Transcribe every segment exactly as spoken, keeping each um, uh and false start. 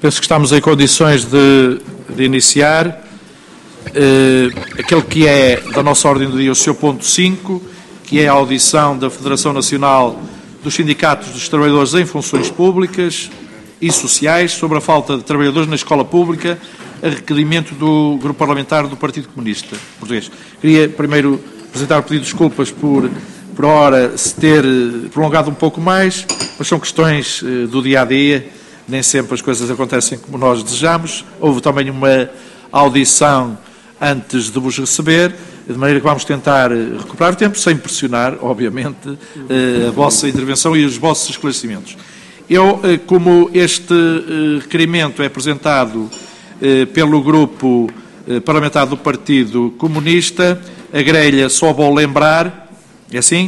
Penso que estamos em condições de, de iniciar eh, aquele que é da nossa ordem do dia o seu ponto cinco, que é a audição da Federação Nacional dos Sindicatos dos Trabalhadores em Funções Públicas e Sociais sobre a falta de trabalhadores na escola pública, a requerimento do Grupo Parlamentar do Partido Comunista Português. Queria primeiro apresentar o pedido de desculpas por, por a hora se ter prolongado um pouco mais, mas são questões eh, do dia-a-dia, nem sempre as coisas acontecem como nós desejamos. Houve também uma audição antes de vos receber, de maneira que vamos tentar recuperar o tempo, sem pressionar, obviamente, a vossa intervenção e os vossos esclarecimentos. Eu, como este requerimento é apresentado pelo Grupo Parlamentar do Partido Comunista, a grelha só vou lembrar, é assim,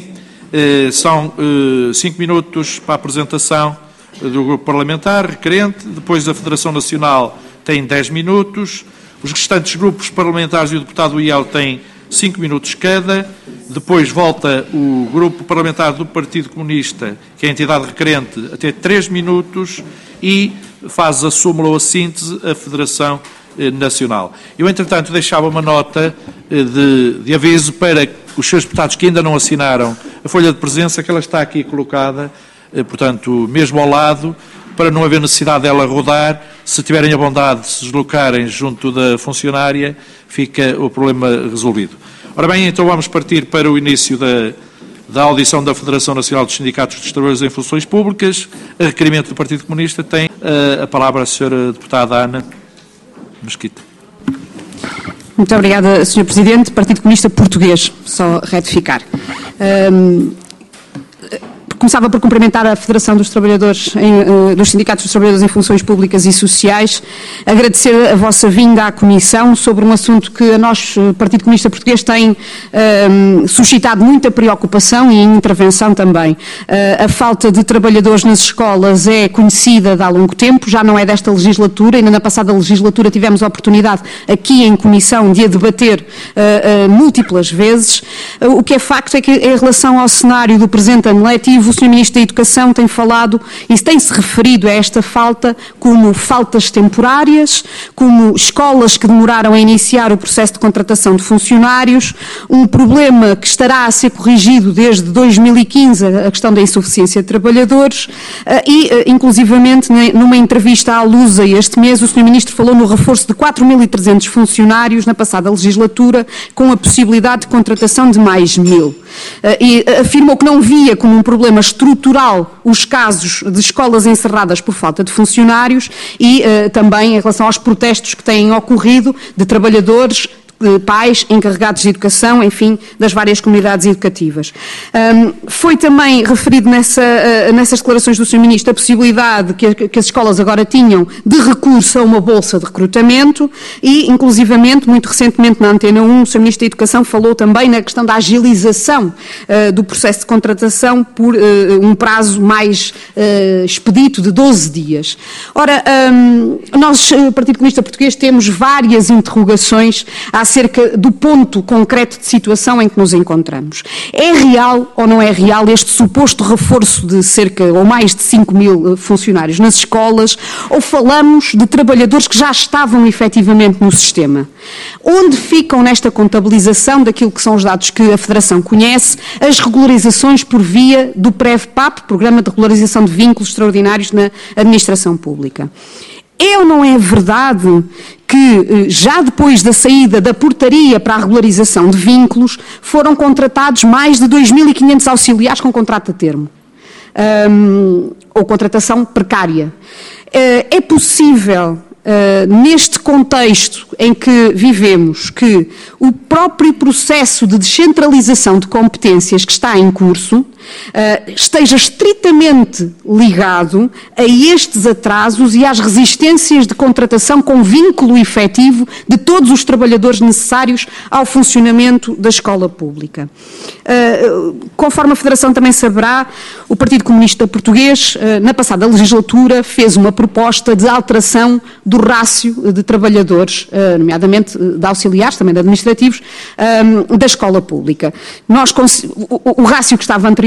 são cinco minutos para a apresentação do Grupo Parlamentar requerente, depois a Federação Nacional tem dez minutos, os restantes grupos parlamentares e o deputado I E L têm cinco minutos cada, depois volta o Grupo Parlamentar do Partido Comunista, que é a entidade requerente, a ter três minutos e faz a súmula ou a síntese a Federação Nacional. Eu, entretanto, deixava uma nota de, de aviso para os seus deputados que ainda não assinaram a folha de presença, que ela está aqui colocada, portanto, mesmo ao lado, para não haver necessidade dela rodar. Se tiverem a bondade de se deslocarem junto da funcionária, fica o problema resolvido. Ora bem, então vamos partir para o início da, da audição da Federação Nacional dos Sindicatos dos Trabalhadores em Funções Públicas. A requerimento do Partido Comunista tem uh, a palavra a senhora deputada Ana Mesquita. Muito obrigada, senhor Presidente. Partido Comunista Português, só retificar. Um, Começava por cumprimentar a Federação dos Trabalhadores, em, dos Sindicatos dos Trabalhadores em Funções Públicas e Sociais, agradecer a vossa vinda à Comissão sobre um assunto que a nós, Partido Comunista Português, tem um, suscitado muita preocupação e intervenção também. Uh, a falta de trabalhadores nas escolas é conhecida de há longo tempo, já não é desta legislatura, ainda na passada legislatura tivemos a oportunidade aqui em Comissão de a debater uh, uh, múltiplas vezes. Uh, o que é facto é que em relação ao cenário do presente ano letivo, o senhor Ministro da Educação tem falado e tem-se referido a esta falta como faltas temporárias, como escolas que demoraram a iniciar o processo de contratação de funcionários, um problema que estará a ser corrigido desde dois mil e quinze, a questão da insuficiência de trabalhadores, e, inclusivamente, numa entrevista à Lusa este mês, o senhor Ministro falou no reforço de quatro mil e trezentos funcionários na passada legislatura, com a possibilidade de contratação de mais mil. E afirmou que não via como um problema estrutural os casos de escolas encerradas por falta de funcionários e uh, também em relação aos protestos que têm ocorrido de trabalhadores, de pais, encarregados de educação, enfim, das várias comunidades educativas. Um, foi também referido nessa, uh, nessas declarações do senhor Ministro a possibilidade que, que as escolas agora tinham de recurso a uma bolsa de recrutamento e, inclusivamente, muito recentemente na Antena um, o senhor Ministro da Educação falou também na questão da agilização uh, do processo de contratação por uh, um prazo mais uh, expedito de doze dias. Ora, um, nós, Partido Comunista Português, temos várias interrogações à acerca do ponto concreto de situação em que nos encontramos. É real ou não é real este suposto reforço de cerca ou mais de cinco mil funcionários nas escolas, ou falamos de trabalhadores que já estavam efetivamente no sistema? Onde ficam nesta contabilização daquilo que são os dados que a Federação conhece, as regularizações por via do PREV-PAP, Programa de Regularização de Vínculos Extraordinários na Administração Pública? É ou não é verdade que, já depois da saída da portaria para a regularização de vínculos, foram contratados mais de dois mil e quinhentos auxiliares com contrato a termo? Um, ou contratação precária. Uh, é possível, uh, neste contexto em que vivemos, que o próprio processo de descentralização de competências que está em curso Uh, esteja estritamente ligado a estes atrasos e às resistências de contratação com vínculo efetivo de todos os trabalhadores necessários ao funcionamento da escola pública. Uh, conforme a Federação também saberá, o Partido Comunista Português, uh, na passada legislatura, fez uma proposta de alteração do rácio de trabalhadores, uh, nomeadamente de auxiliares, também de administrativos, um, da escola pública. Nós, o, o rácio que estava anterior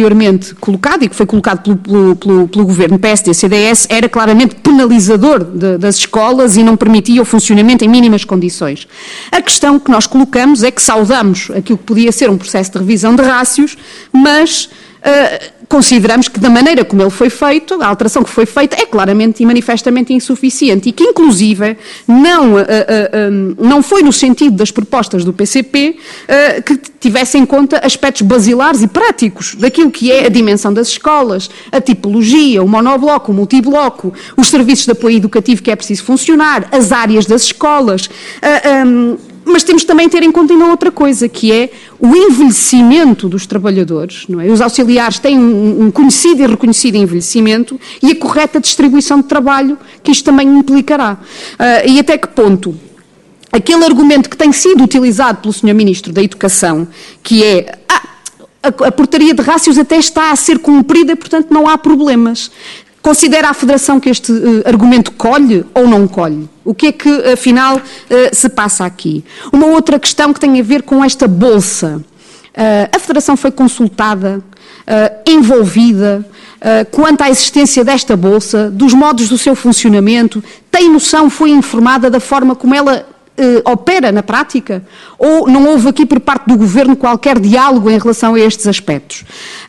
anteriormente colocado e que foi colocado pelo, pelo, pelo, pelo Governo P S D C D S era claramente penalizador de, das escolas e não permitia o funcionamento em mínimas condições. A questão que nós colocamos é que saudamos aquilo que podia ser um processo de revisão de rácios, mas Uh, consideramos que da maneira como ele foi feito, a alteração que foi feita é claramente e manifestamente insuficiente e que inclusive não, uh, uh, um, não foi no sentido das propostas do P C P uh, que tivesse em conta aspectos basilares e práticos daquilo que é a dimensão das escolas, a tipologia, o monobloco, o multibloco, os serviços de apoio educativo que é preciso funcionar, as áreas das escolas. Uh, um, Mas temos também de ter em conta ainda outra coisa, que é o envelhecimento dos trabalhadores, não é? Os auxiliares têm um, um conhecido e reconhecido envelhecimento e a correta distribuição de trabalho que isto também implicará. Uh, e até que ponto aquele argumento que tem sido utilizado pelo senhor Ministro da Educação, que é ah, a, a portaria de rácios até está a ser cumprida, portanto não há problemas. Considera a Federação que este uh, argumento colhe ou não colhe? O que é que, afinal, uh, se passa aqui? Uma outra questão que tem a ver com esta bolsa. Uh, a Federação foi consultada, uh, envolvida, uh, quanto à existência desta bolsa, dos modos do seu funcionamento, tem noção, foi informada da forma como ela uh, opera na prática? Ou não houve aqui, por parte do Governo, qualquer diálogo em relação a estes aspectos?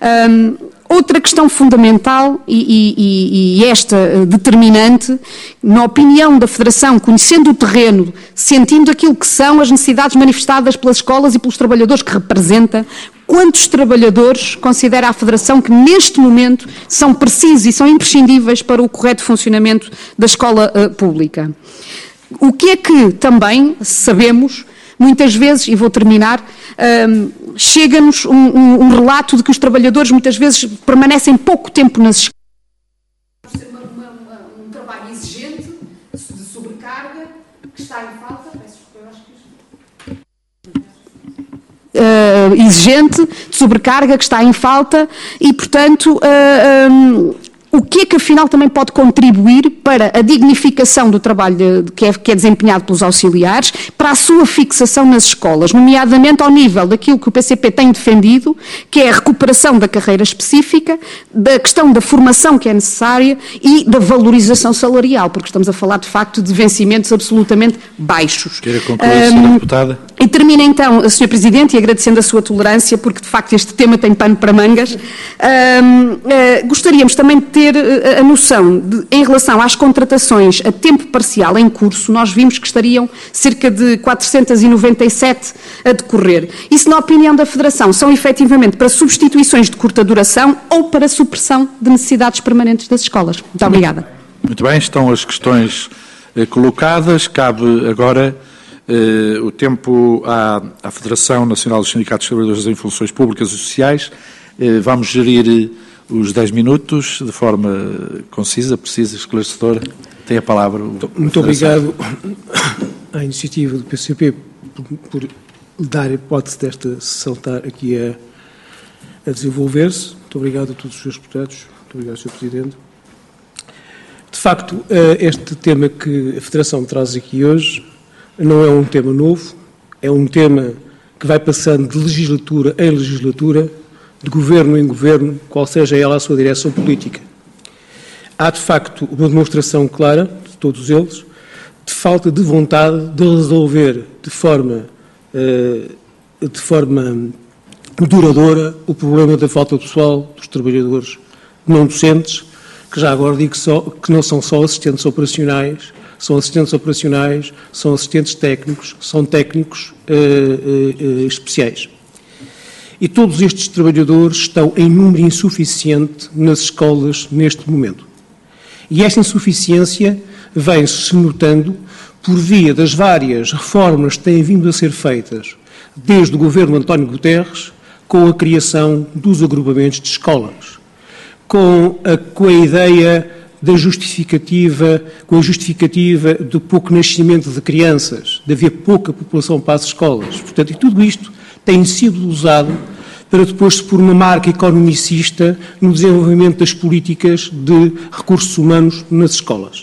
Um, Outra questão fundamental e, e, e esta determinante, na opinião da Federação, conhecendo o terreno, sentindo aquilo que são as necessidades manifestadas pelas escolas e pelos trabalhadores que representa, quantos trabalhadores considera a Federação que neste momento são precisos e são imprescindíveis para o correto funcionamento da escola uh, pública? O que é que também sabemos, muitas vezes, e vou terminar, um, chega-nos um, um, um relato de que os trabalhadores muitas vezes permanecem pouco tempo nas escolas. Por ser uma, uma, uma, um trabalho exigente, de sobrecarga, que está em falta, peço desculpa, eu acho que uh, exigente, de sobrecarga, que está em falta, e, portanto, uh, um, o que é que, afinal, também pode contribuir para a dignificação do trabalho de, que, é, que é desempenhado pelos auxiliares, para a sua fixação nas escolas, nomeadamente ao nível daquilo que o P C P tem defendido, que é a recuperação da carreira específica, da questão da formação que é necessária e da valorização salarial, porque estamos a falar, de facto, de vencimentos absolutamente baixos. Queira concluir, senhora um, Deputada? E termino então, senhor Presidente, e agradecendo a sua tolerância, porque de facto este tema tem pano para mangas. Um, uh, gostaríamos também de ter uh, a noção, de, em relação às contratações a tempo parcial em curso, nós vimos que estariam cerca de quatrocentos e noventa e sete a decorrer. Isso, na opinião da Federação, são efetivamente para substituições de curta duração ou para supressão de necessidades permanentes das escolas. Muito obrigada. Muito bem, estão as questões eh, colocadas. Cabe agora Uh, o tempo à, à Federação Nacional dos Sindicatos de Trabalhadores em Funções Públicas e Sociais. Uh, vamos gerir os dez minutos de forma concisa, precisa, esclarecedora. Tem a palavra. O Muito obrigado à iniciativa do P C P por, por dar a hipótese desta sessão estar aqui a, a desenvolver-se. Muito obrigado a todos os senhores deputados. Muito obrigado, senhor Presidente. De facto, este tema que a Federação traz aqui hoje não é um tema novo, é um tema que vai passando de legislatura em legislatura, de governo em governo, qual seja ela a sua direção política. Há, de facto, uma demonstração clara, de todos eles, de falta de vontade de resolver de forma, de forma duradoura o problema da falta pessoal dos trabalhadores não docentes, que já agora digo só, que não são só assistentes operacionais, são assistentes operacionais, são assistentes técnicos, são técnicos uh, uh, uh, especiais. E todos estes trabalhadores estão em número insuficiente nas escolas neste momento. E esta insuficiência vem-se notando por via das várias reformas que têm vindo a ser feitas desde o governo António Guterres, com a criação dos agrupamentos de escolas, com a, com a ideia da justificativa, com a justificativa do pouco nascimento de crianças, de haver pouca população para as escolas. Portanto, e tudo isto tem sido usado para depois se pôr uma marca economicista no desenvolvimento das políticas de recursos humanos nas escolas.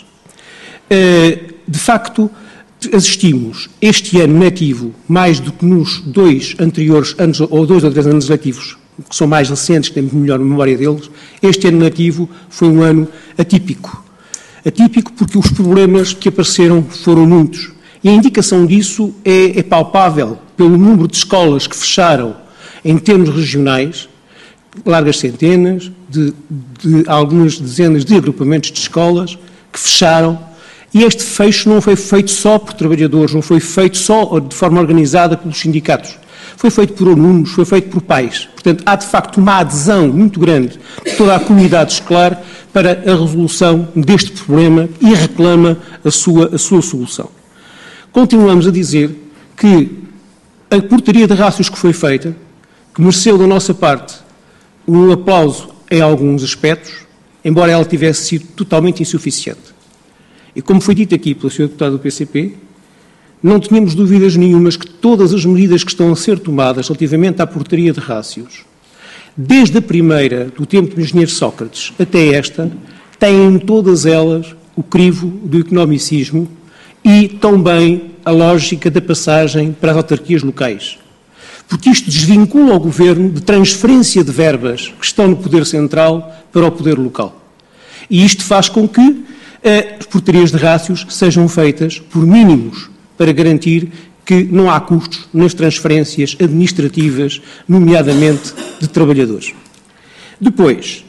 De facto, assistimos este ano letivo, mais do que nos dois anteriores anos, ou dois ou três anos letivos que são mais recentes, que temos melhor memória deles, este ano letivo foi um ano atípico. Atípico porque os problemas que apareceram foram muitos. E a indicação disso é, é palpável pelo número de escolas que fecharam em termos regionais, largas centenas, de, de algumas dezenas de agrupamentos de escolas que fecharam. E este fecho não foi feito só por trabalhadores, não foi feito só de forma organizada pelos sindicatos. Foi feito por alunos, foi feito por pais. Portanto, há de facto uma adesão muito grande de toda a comunidade escolar para a resolução deste problema e reclama a sua, a sua solução. Continuamos a dizer que a portaria de rácios que foi feita, que mereceu da nossa parte um aplauso em alguns aspectos, embora ela tivesse sido totalmente insuficiente. E como foi dito aqui pelo senhor deputado do P C P, não tínhamos dúvidas nenhumas que todas as medidas que estão a ser tomadas relativamente à portaria de rácios, desde a primeira, do tempo do engenheiro Sócrates, até esta, têm todas elas o crivo do economicismo e também a lógica da passagem para as autarquias locais. Porque isto desvincula o Governo de transferência de verbas que estão no poder central para o poder local. E isto faz com que as portarias de rácios sejam feitas por mínimos, para garantir que não há custos nas transferências administrativas, nomeadamente de trabalhadores. Depois,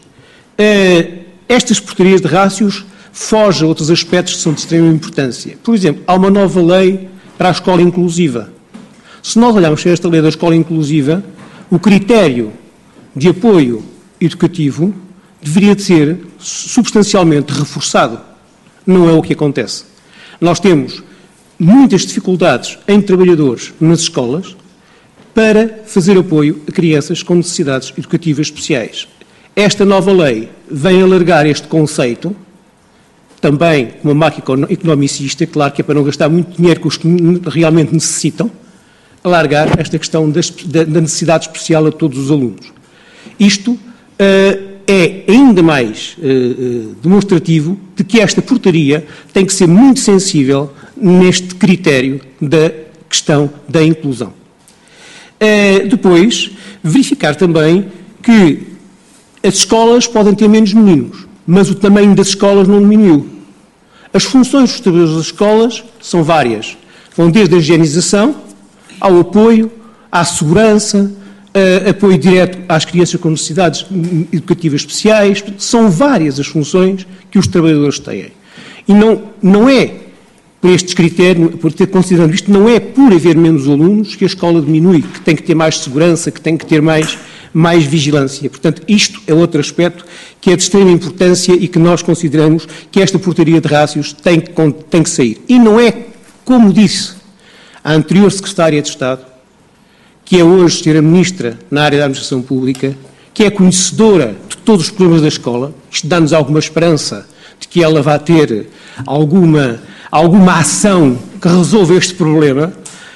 estas portarias de rácios fogem a outros aspectos que são de extrema importância. Por exemplo, há uma nova lei para a escola inclusiva. Se nós olharmos para esta lei da escola inclusiva, o critério de apoio educativo deveria de ser substancialmente reforçado. Não é o que acontece. Nós temos muitas dificuldades em trabalhadores nas escolas para fazer apoio a crianças com necessidades educativas especiais. Esta nova lei vem alargar este conceito, também com uma máquina economicista, claro que é para não gastar muito dinheiro com os que realmente necessitam, alargar esta questão da necessidade especial a todos os alunos. Isto uh, é ainda mais uh, uh, demonstrativo de que esta portaria tem que ser muito sensível neste critério da questão da inclusão. Uh, depois, verificar também que as escolas podem ter menos meninos, mas o tamanho das escolas não diminuiu. As funções dos trabalhadores das escolas são várias. Vão desde a higienização, ao apoio, à segurança, uh, apoio direto às crianças com necessidades educativas especiais. São várias as funções que os trabalhadores têm. E não, não é, por estes critérios, por ter considerando isto, não é por haver menos alunos que a escola diminui, que tem que ter mais segurança, que tem que ter mais, mais vigilância. Portanto, isto é outro aspecto que é de extrema importância e que nós consideramos que esta portaria de rácios tem que, tem que sair. E não é, como disse a anterior Secretária de Estado, que é hoje senhora Ministra na área da Administração Pública, que é conhecedora de todos os problemas da escola, isto dá-nos alguma esperança de que ela vá ter alguma, alguma ação que resolva este problema,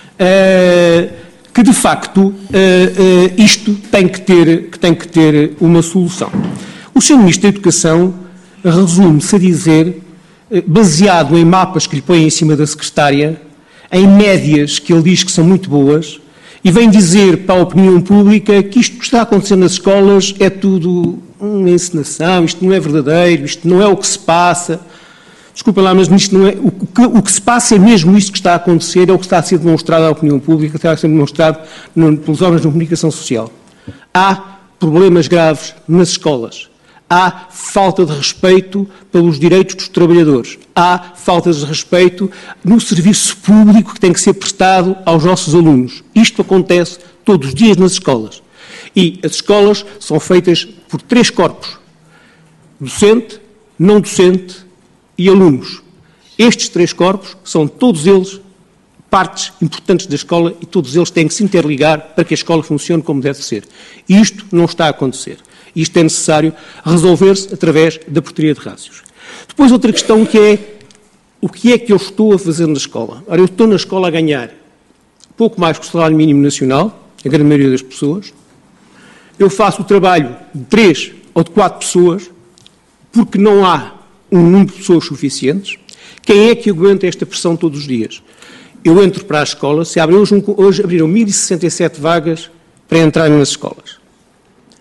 uh, que de facto uh, uh, isto tem que, ter, que tem que ter uma solução. O senhor Ministro da Educação resume-se a dizer, uh, baseado em mapas que lhe põem em cima da Secretária, em médias que ele diz que são muito boas, e vem dizer para a opinião pública que isto que está acontecendo nas escolas é tudo uma encenação, isto não é verdadeiro, isto não é o que se passa. Desculpa lá, mas isto não é, o, que, o que se passa é mesmo isto que está a acontecer, é o que está a ser demonstrado à opinião pública, está a ser demonstrado no, pelos órgãos de comunicação social. Há problemas graves nas escolas. Há falta de respeito pelos direitos dos trabalhadores. Há falta de respeito no serviço público que tem que ser prestado aos nossos alunos. Isto acontece todos os dias nas escolas. E as escolas são feitas por três corpos: docente, não docente e alunos. Estes três corpos são todos eles partes importantes da escola e todos eles têm que se interligar para que a escola funcione como deve ser. E isto não está a acontecer. Isto é necessário resolver-se através da portaria de rácios. Depois outra questão que é, o que é que eu estou a fazer na escola? Ora, eu estou na escola a ganhar pouco mais que o salário mínimo nacional, a grande maioria das pessoas. Eu faço o trabalho de três ou de quatro pessoas, porque não há um número de pessoas suficientes. Quem é que aguenta esta pressão todos os dias? Eu entro para a escola, se abre, hoje, hoje abriram mil e sessenta e sete vagas para entrar nas escolas.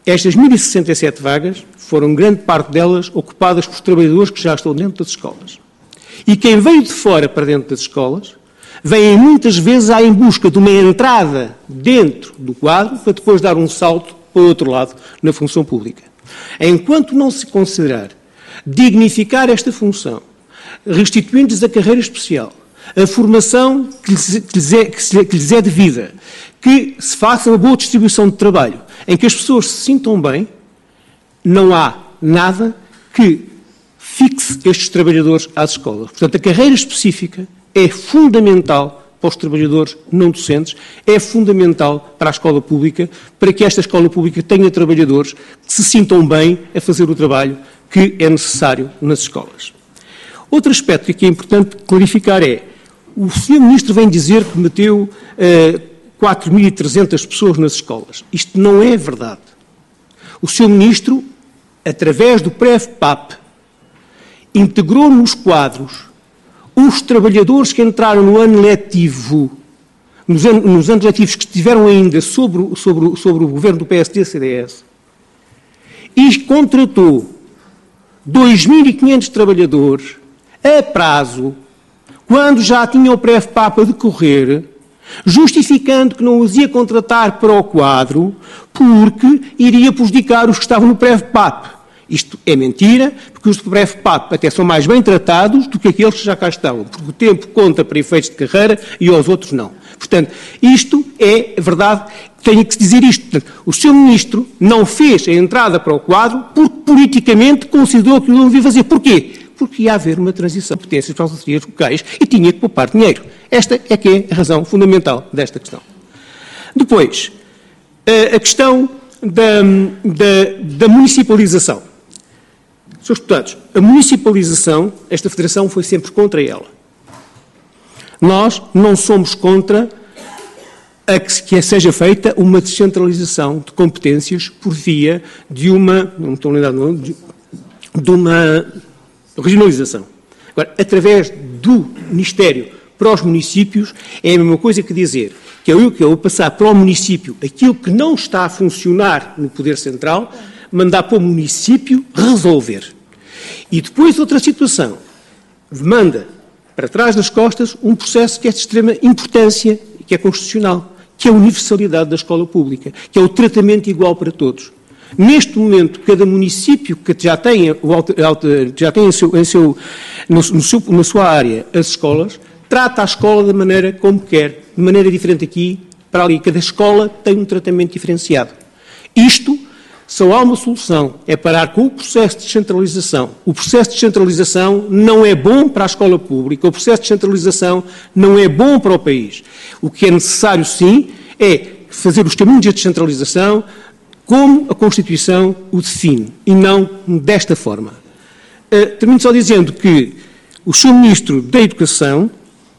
Estas mil e sessenta e sete vagas foram, grande parte delas, ocupadas por trabalhadores que já estão dentro das escolas. E quem veio de fora para dentro das escolas, vem muitas vezes em busca de uma entrada dentro do quadro para depois dar um salto para o outro lado na função pública. Enquanto não se considerar dignificar esta função, restituindo-lhes a carreira especial, a formação que lhes, que, lhes é, que lhes é devida, que se faça uma boa distribuição de trabalho, em que as pessoas se sintam bem, não há nada que fixe estes trabalhadores às escolas. Portanto, a carreira específica é fundamental para os trabalhadores não docentes, é fundamental para a escola pública, para que esta escola pública tenha trabalhadores que se sintam bem a fazer o trabalho que é necessário nas escolas. Outro aspecto que aqui é importante clarificar é, o senhor Ministro vem dizer que meteu uh, quatro mil e trezentas pessoas nas escolas. Isto não é verdade. O senhor Ministro, através do P R E V P A P, integrou nos quadros os trabalhadores que entraram no ano letivo, nos, an nos anos letivos que estiveram ainda sobre, sobre, sobre o governo do P S D C D S, e contratou dois mil e quinhentos trabalhadores a prazo, quando já tinha o P R E V P A P a decorrer, justificando que não os ia contratar para o quadro, porque iria prejudicar os que estavam no P R E V P A P. Isto é mentira, porque os do P R E V P A P até são mais bem tratados do que aqueles que já cá estão, porque o tempo conta para efeitos de carreira e aos outros não. Portanto, isto é verdade, tenho que dizer isto. Portanto, o senhor Ministro não fez a entrada para o quadro porque politicamente considerou que não devia fazer. Porquê? Porque ia haver uma transição de competências para as autarquias locais e tinha que poupar dinheiro. Esta é que é a razão fundamental desta questão. Depois, a questão da, da, da municipalização. Senhores deputados, a municipalização, esta Federação foi sempre contra ela. Nós não somos contra a que, que seja feita uma descentralização de competências por via de uma, não estou a lembrar, não, de, de uma regionalização. Agora, através do Ministério para os municípios, é a mesma coisa que dizer que eu, que eu passar para o município aquilo que não está a funcionar no Poder Central, mandar para o município resolver. E depois outra situação, manda para trás das costas um processo que é de extrema importância, que é constitucional, que é a universalidade da escola pública, que é o tratamento igual para todos. Neste momento, cada município que já tem, já tem em seu, em seu, no, no seu, na sua área as escolas, trata a escola da maneira como quer, de maneira diferente aqui para ali. Cada escola tem um tratamento diferenciado. Isto, só há uma solução, é parar com o processo de descentralização. O processo de descentralização não é bom para a escola pública, o processo de descentralização não é bom para o país. O que é necessário, sim, é fazer os caminhos de descentralização como a Constituição o define, e não desta forma. Uh, termino só dizendo que o senhor Ministro da Educação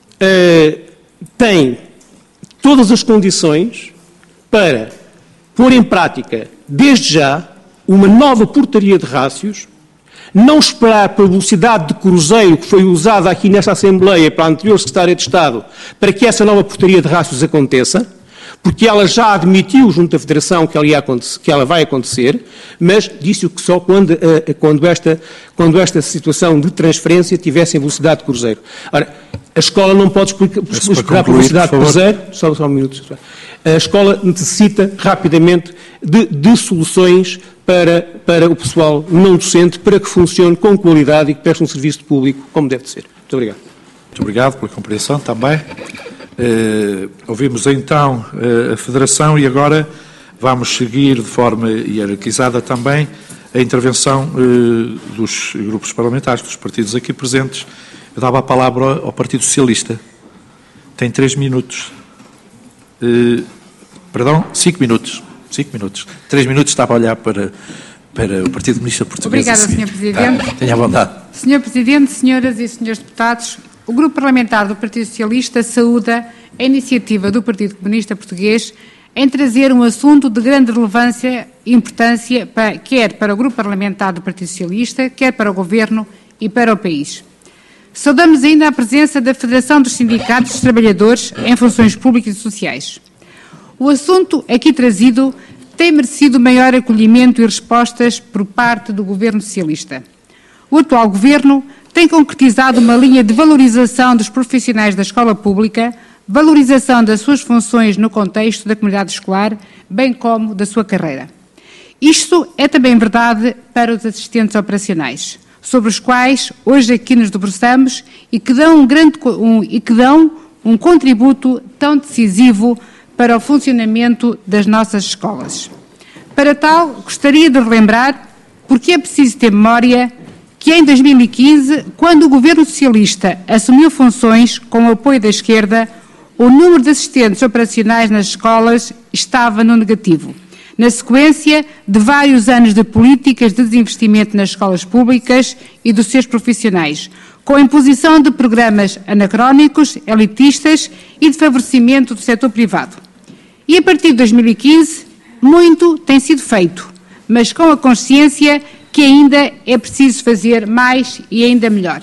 uh, tem todas as condições para pôr em prática, desde já, uma nova portaria de rácios, não esperar pela velocidade de cruzeiro que foi usada aqui nesta Assembleia para a anterior Secretária de Estado para que essa nova portaria de rácios aconteça, porque ela já admitiu junto à Federação que ela, ia que ela vai acontecer, mas disse-o que só quando, quando, esta, quando esta situação de transferência tivesse em velocidade de cruzeiro. Ora, a escola não pode esperar por velocidade de cruzeiro, só, só um minuto. A escola necessita rapidamente de, de soluções para, para o pessoal não docente, para que funcione com qualidade e que preste um serviço público como deve ser. Muito obrigado. Muito obrigado pela compreensão também. Uh, ouvimos então uh, a Federação e agora vamos seguir de forma hierarquizada também a intervenção uh, dos grupos parlamentares, dos partidos aqui presentes. Eu dava a palavra ao, ao Partido Socialista. Tem três minutos. Uh, perdão, cinco minutos. Cinco minutos. Três minutos estava a olhar para, para o Partido Comunista Português. Obrigada, senhor Presidente. Ah, tenha a vontade. senhor Presidente, senhoras e senhores deputados, o Grupo Parlamentar do Partido Socialista saúda a iniciativa do Partido Comunista Português em trazer um assunto de grande relevância e importância, para, quer para o Grupo Parlamentar do Partido Socialista, quer para o Governo e para o país. Saudamos ainda a presença da Federação dos Sindicatos dos Trabalhadores em Funções Públicas e Sociais. O assunto aqui trazido tem merecido maior acolhimento e respostas por parte do Governo Socialista. O atual Governo tem concretizado uma linha de valorização dos profissionais da escola pública, valorização das suas funções no contexto da comunidade escolar, bem como da sua carreira. Isto é também verdade para os assistentes operacionais, sobre os quais hoje aqui nos debruçamos e que dão um, grande, um, e que dão um contributo tão decisivo para o funcionamento das nossas escolas. Para tal, gostaria de relembrar, porque é preciso ter memória, que em dois mil e quinze, quando o Governo Socialista assumiu funções com o apoio da esquerda, o número de assistentes operacionais nas escolas estava no negativo, na sequência de vários anos de políticas de desinvestimento nas escolas públicas e dos seus profissionais, com a imposição de programas anacrónicos, elitistas e de favorecimento do setor privado. E a partir de dois mil e quinze, muito tem sido feito, mas com a consciência que ainda é preciso fazer mais e ainda melhor.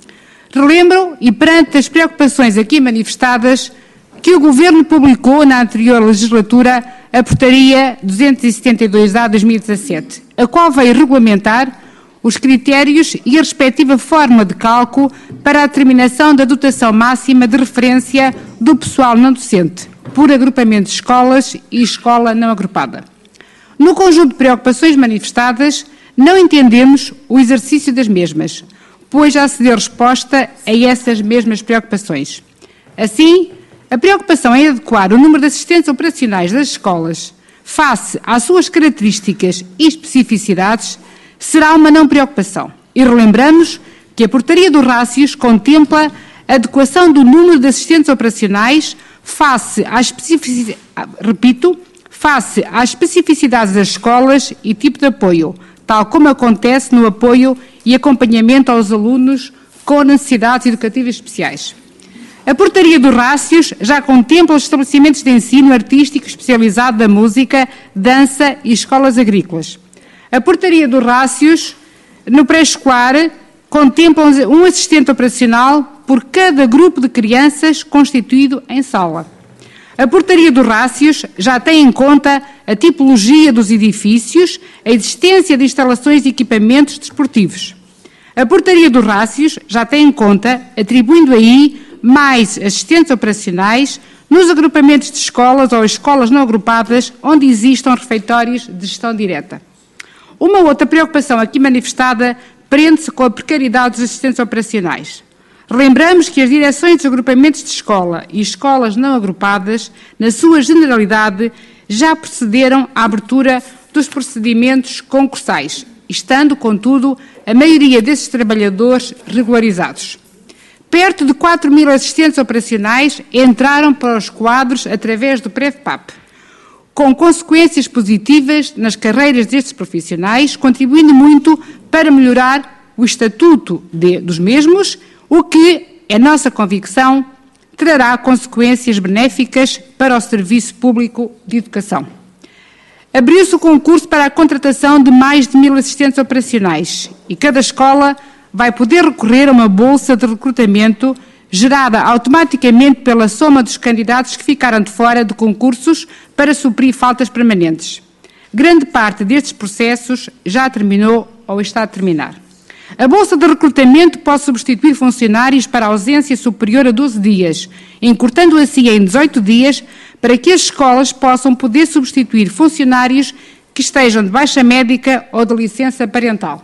Relembro, e perante as preocupações aqui manifestadas, que o Governo publicou na anterior legislatura a Portaria duzentos e setenta e dois A de dois mil e dezassete, a qual veio regulamentar os critérios e a respectiva fórmula de cálculo para a determinação da dotação máxima de referência do pessoal não docente, por agrupamento de escolas e escola não agrupada. No conjunto de preocupações manifestadas, não entendemos o exercício das mesmas, pois já se deu resposta a essas mesmas preocupações. Assim, a preocupação em adequar o número de assistentes operacionais das escolas face às suas características e especificidades será uma não preocupação. E relembramos que a Portaria dos Rácios contempla a adequação do número de assistentes operacionais face às especificidades, repito, face às especificidades das escolas e tipo de apoio, tal como acontece no apoio e acompanhamento aos alunos com necessidades educativas especiais. A Portaria dos Rácios já contempla os estabelecimentos de ensino artístico especializado da música, dança e escolas agrícolas. A Portaria dos Rácios, no pré-escolar, contempla um assistente operacional por cada grupo de crianças constituído em sala. A Portaria dos Rácios já tem em conta a tipologia dos edifícios, a existência de instalações e equipamentos desportivos. A Portaria dos Rácios já tem em conta, atribuindo aí mais assistentes operacionais nos agrupamentos de escolas ou escolas não agrupadas onde existam refeitórios de gestão direta. Uma outra preocupação aqui manifestada prende-se com a precariedade dos assistentes operacionais. Lembramos que as direções dos agrupamentos de escola e escolas não agrupadas, na sua generalidade, já procederam à abertura dos procedimentos concursais, estando, contudo, a maioria desses trabalhadores regularizados. Perto de quatro mil assistentes operacionais entraram para os quadros através do PREVPAP, com consequências positivas nas carreiras destes profissionais, contribuindo muito para melhorar o estatuto de, dos mesmos, o que, é nossa convicção, trará consequências benéficas para o Serviço Público de Educação. Abriu-se o concurso para a contratação de mais de mil assistentes operacionais e cada escola vai poder recorrer a uma bolsa de recrutamento gerada automaticamente pela soma dos candidatos que ficaram de fora de concursos para suprir faltas permanentes. Grande parte destes processos já terminou ou está a terminar. A bolsa de recrutamento pode substituir funcionários para ausência superior a doze dias, encurtando assim em dezoito dias para que as escolas possam poder substituir funcionários que estejam de baixa médica ou de licença parental,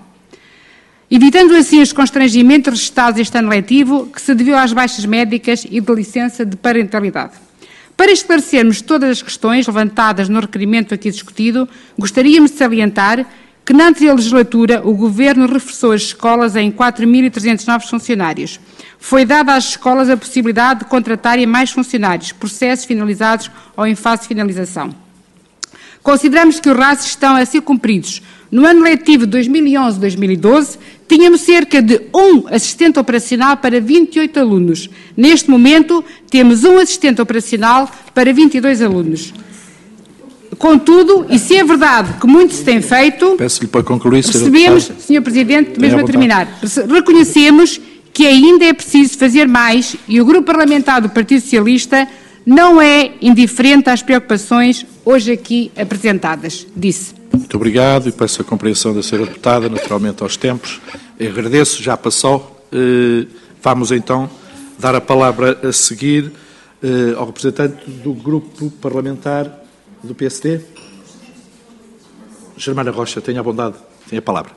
evitando assim os constrangimentos registados este ano letivo que se deveu às baixas médicas e de licença de parentalidade. Para esclarecermos todas as questões levantadas no requerimento aqui discutido, gostaríamos de salientar que na anterior legislatura o Governo reforçou as escolas em quatro mil e trezentos novos funcionários. Foi dada às escolas a possibilidade de contratarem mais funcionários, processos finalizados ou em fase de finalização. Consideramos que os rácios estão a ser cumpridos. No ano letivo de dois mil e onze a dois mil e doze, tínhamos cerca de um assistente operacional para vinte e oito alunos. Neste momento, temos um assistente operacional para vinte e dois alunos. Contudo, e se é verdade que muito se tem feito, peço-lhe para concluir, percebemos, senhor Presidente, mesmo a terminar, reconhecemos que ainda é preciso fazer mais e o Grupo Parlamentar do Partido Socialista não é indiferente às preocupações hoje aqui apresentadas, disse. Muito obrigado e peço a compreensão da senhora deputada, naturalmente aos tempos. Eu agradeço, já passou. Uh, vamos então dar a palavra a seguir uh, ao representante do grupo parlamentar do P S D. Germana Rocha, tenha a bondade, tenha a palavra.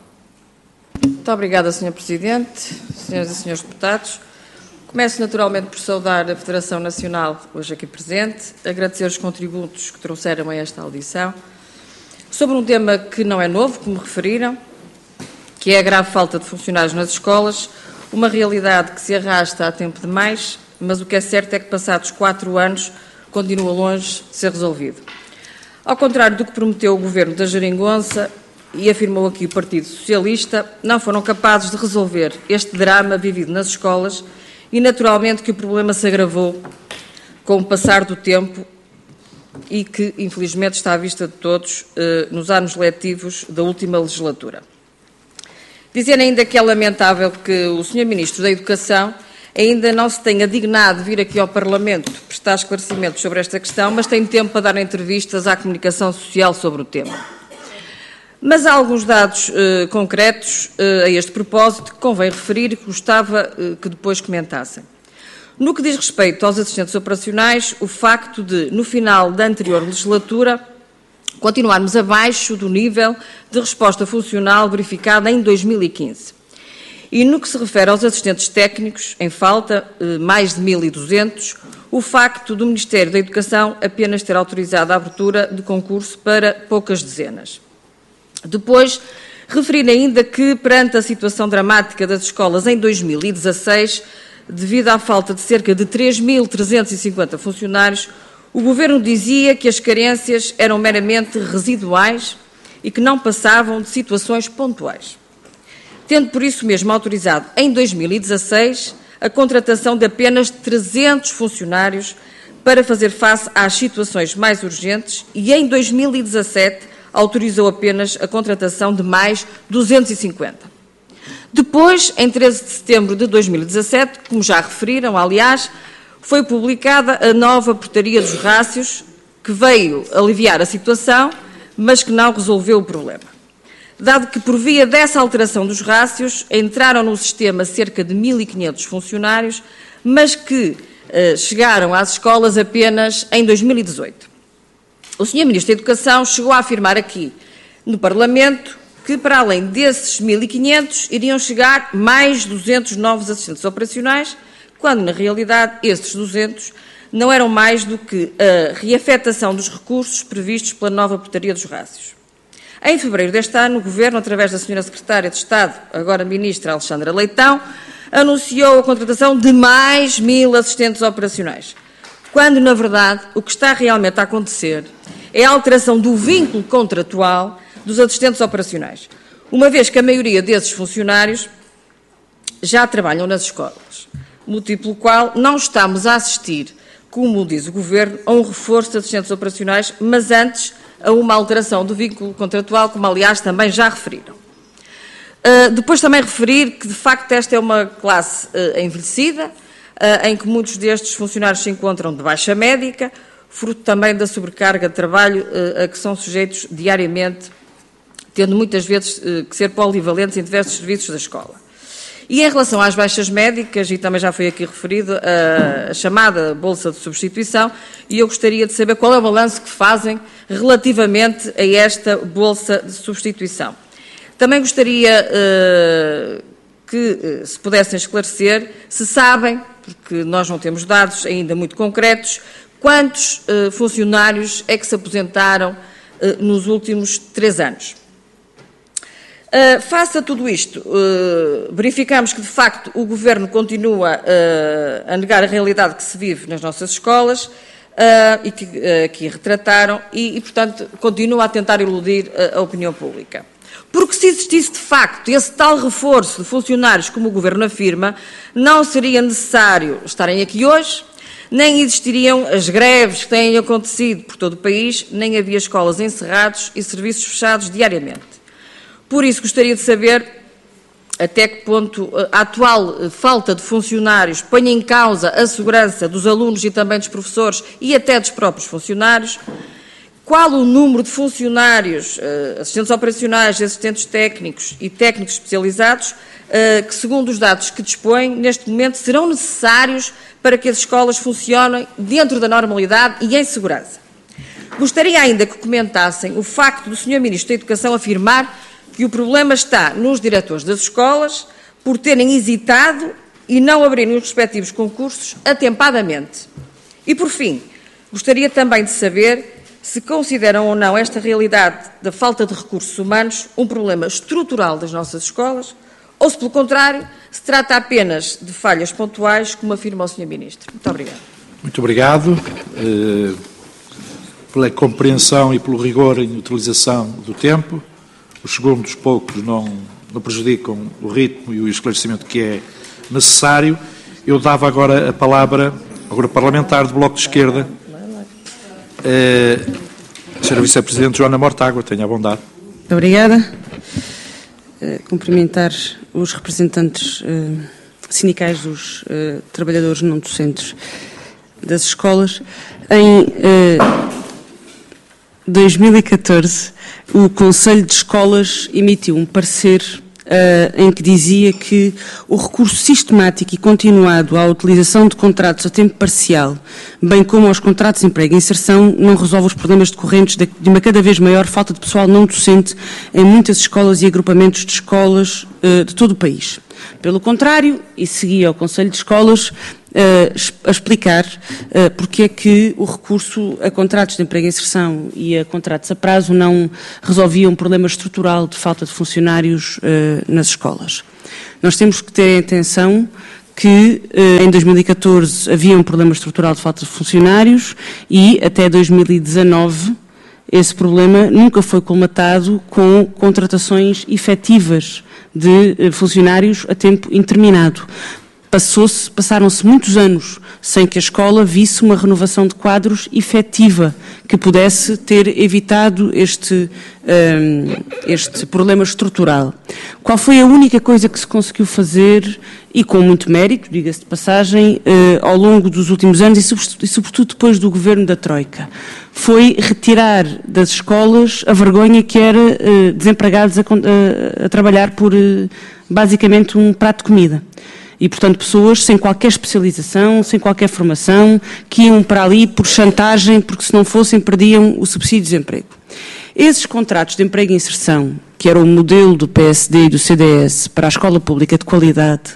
Muito obrigada, senhor Presidente, senhoras e senhores deputados. Começo naturalmente por saudar a Federação Nacional, hoje aqui presente, agradecer os contributos que trouxeram a esta audição, sobre um tema que não é novo, como referiram, que é a grave falta de funcionários nas escolas, uma realidade que se arrasta há tempo demais, mas o que é certo é que passados quatro anos continua longe de ser resolvido. Ao contrário do que prometeu o Governo da Geringonça e afirmou aqui o Partido Socialista, não foram capazes de resolver este drama vivido nas escolas e, naturalmente, que o problema se agravou com o passar do tempo e que, infelizmente, está à vista de todos eh, nos anos letivos da última legislatura. Dizer ainda que é lamentável que o senhor Ministro da Educação ainda não se tenha dignado vir aqui ao Parlamento prestar esclarecimentos sobre esta questão, mas tem tempo para dar entrevistas à comunicação social sobre o tema. Mas há alguns dados eh, concretos eh, a este propósito que convém referir e que gostava eh, que depois comentassem. No que diz respeito aos assistentes operacionais, o facto de, no final da anterior legislatura, continuarmos abaixo do nível de resposta funcional verificada em dois mil e quinze. E no que se refere aos assistentes técnicos, em falta, eh, mais de mil e duzentos, o facto do Ministério da Educação apenas ter autorizado a abertura de concurso para poucas dezenas. Depois, referir ainda que, perante a situação dramática das escolas em dois mil e dezasseis, devido à falta de cerca de três mil trezentos e cinquenta funcionários, o Governo dizia que as carências eram meramente residuais e que não passavam de situações pontuais, tendo por isso mesmo autorizado em dois mil e dezasseis a contratação de apenas trezentos funcionários para fazer face às situações mais urgentes e em dois mil e dezassete autorizou apenas a contratação de mais duzentos e cinquenta. Depois, em treze de setembro de dois mil e dezassete, como já referiram, aliás, foi publicada a nova portaria dos rácios, que veio aliviar a situação, mas que não resolveu o problema. Dado que, por via dessa alteração dos rácios, entraram no sistema cerca de mil e quinhentos funcionários, mas que eh, chegaram às escolas apenas em dois mil e dezoito. O senhor Ministro da Educação chegou a afirmar aqui, no Parlamento, que, para além desses mil e quinhentos, iriam chegar mais duzentos novos assistentes operacionais, quando, na realidade, esses duzentos não eram mais do que a reafetação dos recursos previstos pela nova portaria dos rácios. Em fevereiro deste ano, o Governo, através da senhora Secretária de Estado, agora Ministra Alexandra Leitão, anunciou a contratação de mais mil assistentes operacionais, quando, na verdade, o que está realmente a acontecer é a alteração do vínculo contratual dos assistentes operacionais, uma vez que a maioria desses funcionários já trabalham nas escolas, motivo pelo qual não estamos a assistir, como diz o Governo, a um reforço de assistentes operacionais, mas antes a uma alteração do vínculo contratual, como aliás também já referiram. Uh, depois também referir que, de facto, esta é uma classe uh, envelhecida, uh, em que muitos destes funcionários se encontram de baixa médica, fruto também da sobrecarga de trabalho uh, a que são sujeitos diariamente, tendo muitas vezes uh, que ser polivalentes em diversos serviços da escola. E em relação às baixas médicas, e também já foi aqui referido, a, a chamada Bolsa de Substituição, e eu gostaria de saber qual é o balanço que fazem relativamente a esta Bolsa de Substituição. Também gostaria uh, que uh, se pudessem esclarecer, se sabem, porque nós não temos dados ainda muito concretos, quantos uh, funcionários é que se aposentaram uh, nos últimos três anos. Uh, face a tudo isto, uh, verificamos que, de facto, o Governo continua uh, a negar a realidade que se vive nas nossas escolas uh, e que uh, aqui retrataram e, e, portanto, continua a tentar iludir uh, a opinião pública. Porque se existisse, de facto, esse tal reforço de funcionários, como o Governo afirma, não seria necessário estarem aqui hoje, nem existiriam as greves que têm acontecido por todo o país, nem havia escolas encerradas e serviços fechados diariamente. Por isso, gostaria de saber até que ponto a atual falta de funcionários põe em causa a segurança dos alunos e também dos professores e até dos próprios funcionários, qual o número de funcionários, assistentes operacionais, assistentes técnicos e técnicos especializados que, segundo os dados que dispõem, neste momento serão necessários para que as escolas funcionem dentro da normalidade e em segurança. Gostaria ainda que comentassem o facto do senhor Ministro da Educação afirmar que o problema está nos diretores das escolas por terem hesitado e não abrirem os respectivos concursos atempadamente. E, por fim, gostaria também de saber se consideram ou não esta realidade da falta de recursos humanos um problema estrutural das nossas escolas ou se, pelo contrário, se trata apenas de falhas pontuais, como afirma o senhor Ministro. Muito obrigado. Muito obrigado eh, pela compreensão e pelo rigor em utilização do tempo. Os segundos poucos não, não prejudicam o ritmo e o esclarecimento que é necessário. Eu dava agora a palavra ao grupo parlamentar do Bloco de Esquerda. Eh, senhora Vice-Presidente Joana Mortágua, tenha a bondade. Muito obrigada. Uh, cumprimentar os representantes uh, sindicais dos uh, trabalhadores não docentes das escolas. Em uh, dois mil e catorze, o Conselho de Escolas emitiu um parecer Uh, em que dizia que o recurso sistemático e continuado à utilização de contratos a tempo parcial, bem como aos contratos de emprego e inserção, não resolve os problemas decorrentes de, de uma cada vez maior falta de pessoal não docente em muitas escolas e agrupamentos de escolas uh, de todo o país. Pelo contrário, e seguia ao Conselho de Escolas uh, a explicar uh, porque é que o recurso a contratos de emprego e inserção e a contratos a prazo não resolvia um problema estrutural de falta de funcionários uh, nas escolas. Nós temos que ter atenção que uh, em dois mil e catorze havia um problema estrutural de falta de funcionários e até dois mil e dezanove esse problema nunca foi colmatado com contratações efetivas de uh, funcionários a tempo indeterminado. Passou-se, passaram-se muitos anos sem que a escola visse uma renovação de quadros efetiva que pudesse ter evitado este, um, este problema estrutural. Qual foi a única coisa que se conseguiu fazer, e com muito mérito, diga-se de passagem, uh, ao longo dos últimos anos e, sobretudo, depois do governo da Troika? Foi retirar das escolas a vergonha que era uh, desempregados a, a, a trabalhar por, uh, basicamente, um prato de comida. E, portanto, pessoas sem qualquer especialização, sem qualquer formação, que iam para ali por chantagem, porque se não fossem perdiam o subsídio de desemprego. Esses contratos de emprego e inserção, que era o modelo do P S D e do C D S para a escola pública de qualidade,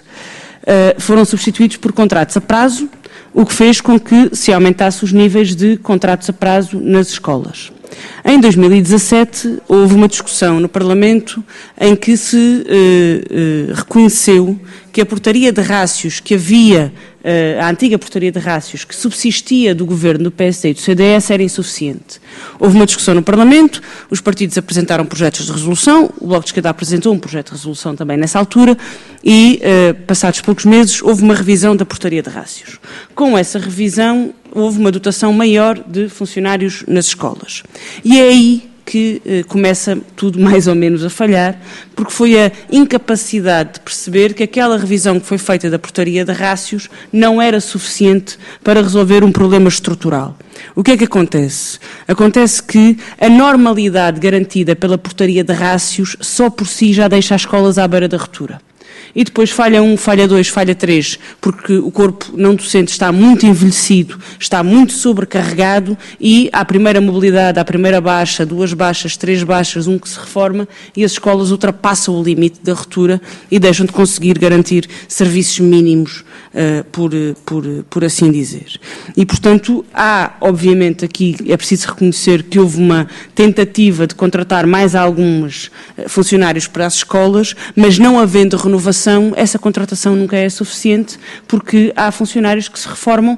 foram substituídos por contratos a prazo, o que fez com que se aumentasse os níveis de contratos a prazo nas escolas. Em dois mil e dezassete, houve uma discussão no Parlamento em que se eh, eh, reconheceu que a portaria de rácios que havia, eh, a antiga portaria de rácios que subsistia do governo do P S D e do C D S era insuficiente. Houve uma discussão no Parlamento, os partidos apresentaram projetos de resolução, o Bloco de Esquerda apresentou um projeto de resolução também nessa altura e, eh, passados poucos meses, houve uma revisão da portaria de rácios. Com essa revisão, houve uma dotação maior de funcionários nas escolas. E é aí que eh, começa tudo mais ou menos a falhar, porque foi a incapacidade de perceber que aquela revisão que foi feita da portaria de rácios não era suficiente para resolver um problema estrutural. O que é que acontece? Acontece que a normalidade garantida pela portaria de rácios só por si já deixa as escolas à beira da ruptura. E depois falha um, falha dois, falha três, porque o corpo não docente está muito envelhecido, está muito sobrecarregado e à primeira mobilidade, à primeira baixa, duas baixas, três baixas, um que se reforma e as escolas ultrapassam o limite da ruptura e deixam de conseguir garantir serviços mínimos, uh, por, por, por assim dizer. E, portanto, há, obviamente, aqui é preciso reconhecer que houve uma tentativa de contratar mais alguns funcionários para as escolas, mas não havendo renovação, essa contratação nunca é suficiente, porque há funcionários que se reformam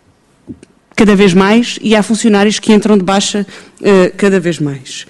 cada vez mais e há funcionários que entram de baixa uh, cada vez mais.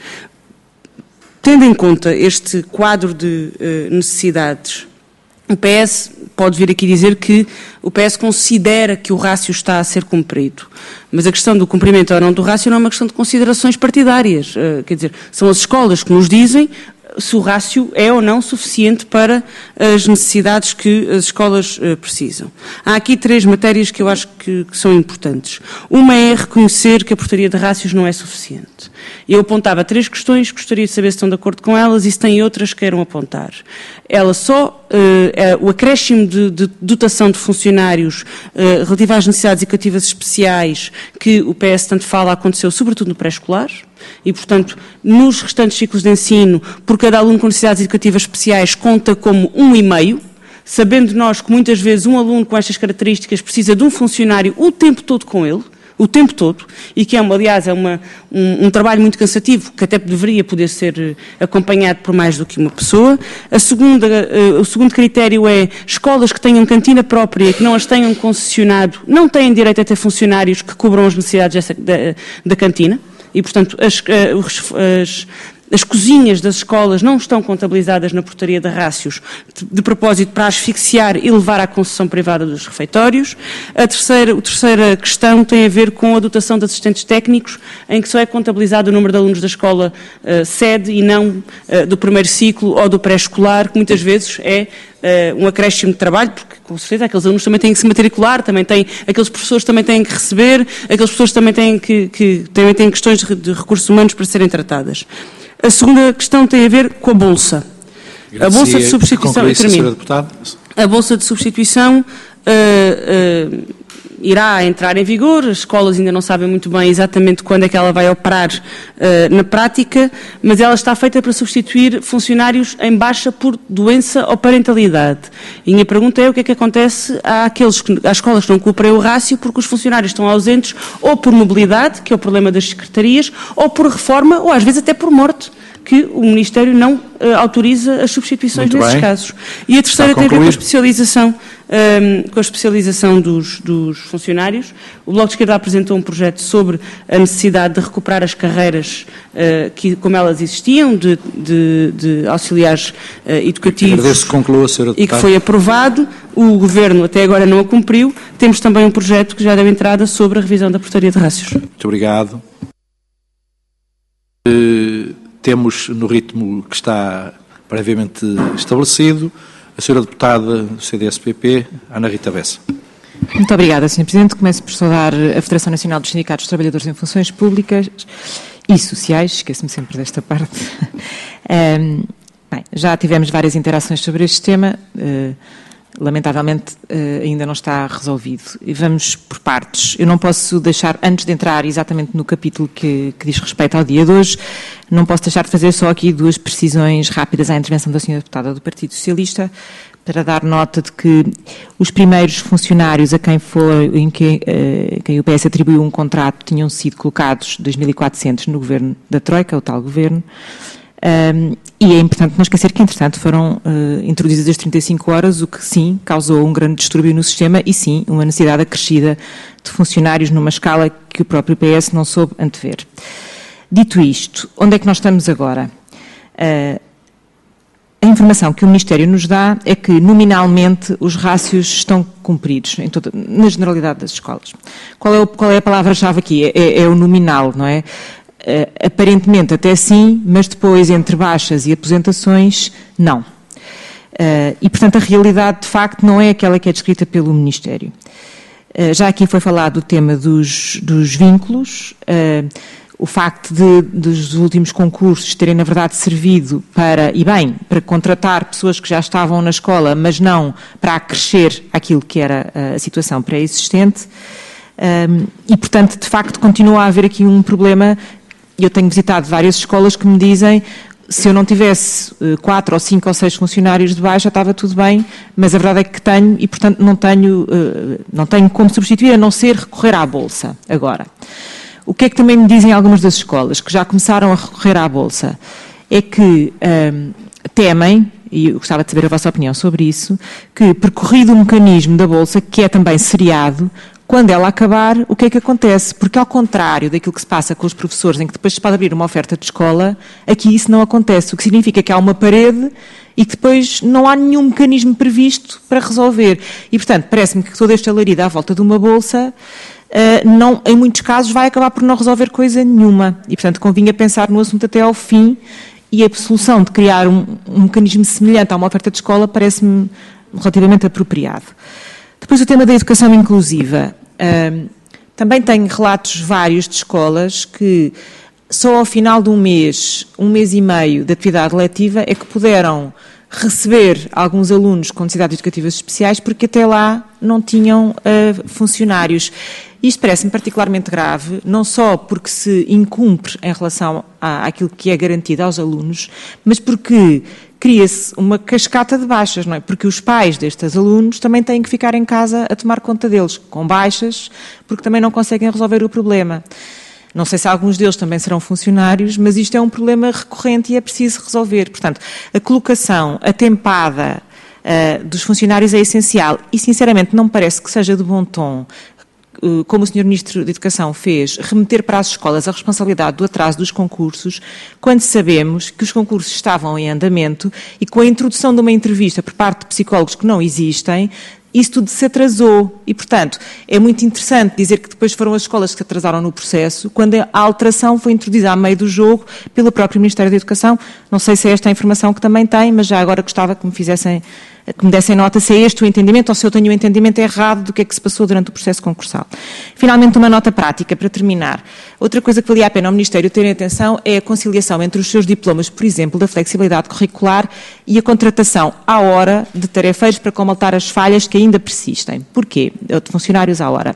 Tendo em conta este quadro de uh, necessidades, o P S pode vir aqui dizer que o P S considera que o rácio está a ser cumprido. Mas a questão do cumprimento ou não do rácio não é uma questão de considerações partidárias. Uh, quer dizer, são as escolas que nos dizem, se o rácio é ou não suficiente para as necessidades que as escolas uh, precisam. Há aqui três matérias que eu acho que, que são importantes. Uma é reconhecer que a portaria de rácios não é suficiente. Eu apontava três questões, gostaria de saber se estão de acordo com elas e se têm outras que queiram apontar. Ela só, uh, é, o acréscimo de, de dotação de funcionários uh, relativo às necessidades educativas especiais que o P S tanto fala aconteceu sobretudo no pré-escolar. E, portanto, nos restantes ciclos de ensino, por cada aluno com necessidades educativas especiais conta como um e meio, sabendo nós que muitas vezes um aluno com estas características precisa de um funcionário o tempo todo com ele, o tempo todo, e que é, uma, aliás, é uma, um, um trabalho muito cansativo, que até deveria poder ser acompanhado por mais do que uma pessoa. A segunda, uh, o segundo critério é escolas que tenham cantina própria e que não as tenham concessionado, não têm direito a ter funcionários que cubram as necessidades dessa, da, da cantina. E, portanto, as, as, as cozinhas das escolas não estão contabilizadas na portaria de rácios de, de propósito para asfixiar e levar à concessão privada dos refeitórios. A terceira, a terceira questão tem a ver com a dotação de assistentes técnicos, em que só é contabilizado o número de alunos da escola uh, sede e não uh, do primeiro ciclo ou do pré-escolar, que muitas vezes é uh, um acréscimo de trabalho, porque com certeza aqueles alunos também têm que se matricular, também têm, aqueles professores também têm que receber, aqueles professores também têm, que, que, também têm questões de, de recursos humanos para serem tratadas. A segunda questão tem a ver com a Bolsa. A Bolsa de Substituição... Eu termino. A Bolsa de Substituição uh, uh, irá entrar em vigor, as escolas ainda não sabem muito bem exatamente quando é que ela vai operar uh, na prática, mas ela está feita para substituir funcionários em baixa por doença ou parentalidade. E a minha pergunta é o que é que acontece àqueles que, às escolas que não cumprem o rácio porque os funcionários estão ausentes ou por mobilidade, que é o problema das secretarias, ou por reforma, ou às vezes até por morte, que o Ministério não uh, autoriza as substituições Muito nesses bem. casos. E a terceira tem a ver com a especialização, um, com a especialização dos, dos funcionários. O Bloco de Esquerda apresentou um projeto sobre a necessidade de recuperar as carreiras uh, que, como elas existiam, de, de, de auxiliares uh, educativos. Agradeço que conclua, senhora E que foi aprovado. O Governo até agora não a cumpriu. Temos também um projeto que já deu entrada sobre a revisão da portaria de rácios. Muito obrigado. Uh, Temos, no ritmo que está previamente estabelecido, a senhora deputada do C D S P P, Ana Rita Bessa. Muito obrigada, senhor Presidente. Começo por saudar a Federação Nacional dos Sindicatos de Trabalhadores em Funções Públicas e Sociais, esqueço-me sempre desta parte. um, bem, já tivemos várias interações sobre este tema, uh, lamentavelmente uh, ainda não está resolvido. E vamos por partes. Eu não posso deixar, antes de entrar exatamente no capítulo que, que diz respeito ao dia de hoje, não posso deixar de fazer só aqui duas precisões rápidas à intervenção da senhora deputada do Partido Socialista, para dar nota de que os primeiros funcionários a quem, foi, em que, uh, quem o P S atribuiu um contrato tinham sido colocados dois mil e quatrocentos no governo da Troika, o tal governo. Um, e é importante não esquecer que, entretanto, foram uh, introduzidas as trinta e cinco horas, o que, sim, causou um grande distúrbio no sistema e, sim, uma necessidade acrescida de funcionários numa escala que o próprio P S não soube antever. Dito isto, onde é que nós estamos agora? Uh, a informação que o Ministério nos dá é que, nominalmente, os rácios estão cumpridos em toda, na generalidade das escolas. Qual é, o, qual é a palavra-chave aqui? É, é, é o nominal, não é? Uh, aparentemente até sim, mas depois entre baixas e aposentações, não. Uh, e, portanto, a realidade, de facto, não é aquela que é descrita pelo Ministério. Uh, já aqui foi falado o tema dos, dos vínculos, uh, o facto de, dos últimos concursos terem, na verdade, servido para, e bem, para contratar pessoas que já estavam na escola, mas não para acrescer aquilo que era a situação pré-existente. Um, e, portanto, de facto, continua a haver aqui um problema. Eu tenho visitado várias escolas que me dizem se eu não tivesse uh, quatro ou cinco ou seis funcionários de baixa estava tudo bem, mas a verdade é que tenho e, portanto, não tenho, uh, não tenho como substituir a não ser recorrer à Bolsa agora. O que é que também me dizem algumas das escolas que já começaram a recorrer à Bolsa? É que um, temem, e eu gostava de saber a vossa opinião sobre isso, que percorrido o mecanismo da Bolsa, que é também seriado, quando ela acabar, o que é que acontece? Porque, ao contrário daquilo que se passa com os professores, em que depois se pode abrir uma oferta de escola, aqui isso não acontece. O que significa que há uma parede e que depois não há nenhum mecanismo previsto para resolver. E, portanto, parece-me que todo este alarido à volta de uma bolsa, uh, não, em muitos casos, vai acabar por não resolver coisa nenhuma. E, portanto, convinha pensar no assunto até ao fim e a solução de criar um, um mecanismo semelhante a uma oferta de escola parece-me relativamente apropriado. Depois o tema da educação inclusiva. Uh, também tenho relatos vários de escolas que só ao final de um mês, um mês e meio de atividade letiva é que puderam receber alguns alunos com necessidades educativas especiais porque até lá não tinham uh, funcionários. Isto parece-me particularmente grave, não só porque se incumpre em relação à, àquilo que é garantido aos alunos, mas porque cria-se uma cascata de baixas, não é? Porque os pais destes alunos também têm que ficar em casa a tomar conta deles, com baixas, porque também não conseguem resolver o problema. Não sei se alguns deles também serão funcionários, mas isto é um problema recorrente e é preciso resolver. Portanto, a colocação atempada uh, dos funcionários é essencial e, sinceramente, não me parece que seja de bom tom, uh, como o senhor Ministro da Educação fez, remeter para as escolas a responsabilidade do atraso dos concursos, quando sabemos que os concursos estavam em andamento e com a introdução de uma entrevista por parte de psicólogos que não existem, isso tudo se atrasou e, portanto, é muito interessante dizer que depois foram as escolas que se atrasaram no processo, quando a alteração foi introduzida a meio do jogo pelo próprio Ministério da Educação. Não sei se é esta a informação que também tem, mas já agora gostava que me fizessem, que me dessem nota se é este o entendimento ou se eu tenho o entendimento errado do que é que se passou durante o processo concursal. Finalmente, uma nota prática, para terminar. Outra coisa que valia a pena ao Ministério ter em atenção é a conciliação entre os seus diplomas, por exemplo, da flexibilidade curricular e a contratação à hora de tarefeiros para comatar as falhas que ainda persistem. Porquê? De funcionários à hora.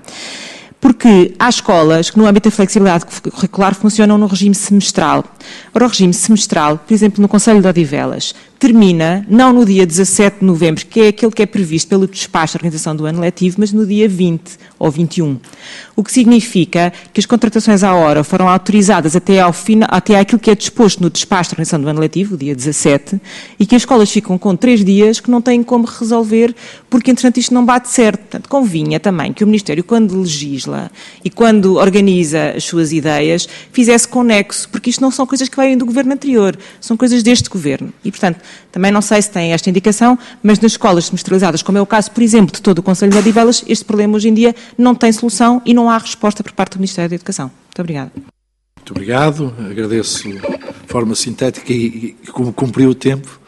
Porque há escolas que, no âmbito da flexibilidade curricular, funcionam no regime semestral. Ora, o regime semestral, por exemplo, no Conselho de Odivelas, termina não no dia dezassete de novembro, que é aquele que é previsto pelo despacho da organização do ano letivo, mas no dia vinte ou vinte e um. O que significa que as contratações à hora foram autorizadas até, ao final, até àquilo que é disposto no despacho da organização do ano letivo, o dia dezassete, e que as escolas ficam com três dias que não têm como resolver, porque, entretanto, isto não bate certo. Portanto, convinha também que o Ministério, quando legisla e quando organiza as suas ideias, fizesse conexo, porque isto não são coisas que vêm do governo anterior, são coisas deste governo. E, portanto, também não sei se tem esta indicação, mas nas escolas semestralizadas, como é o caso, por exemplo, de todo o Conselho de Odivelas, este problema hoje em dia não tem solução e não há resposta por parte do Ministério da Educação. Muito obrigada. Muito obrigado. Agradeço de forma sintética e, e como cumpriu o tempo.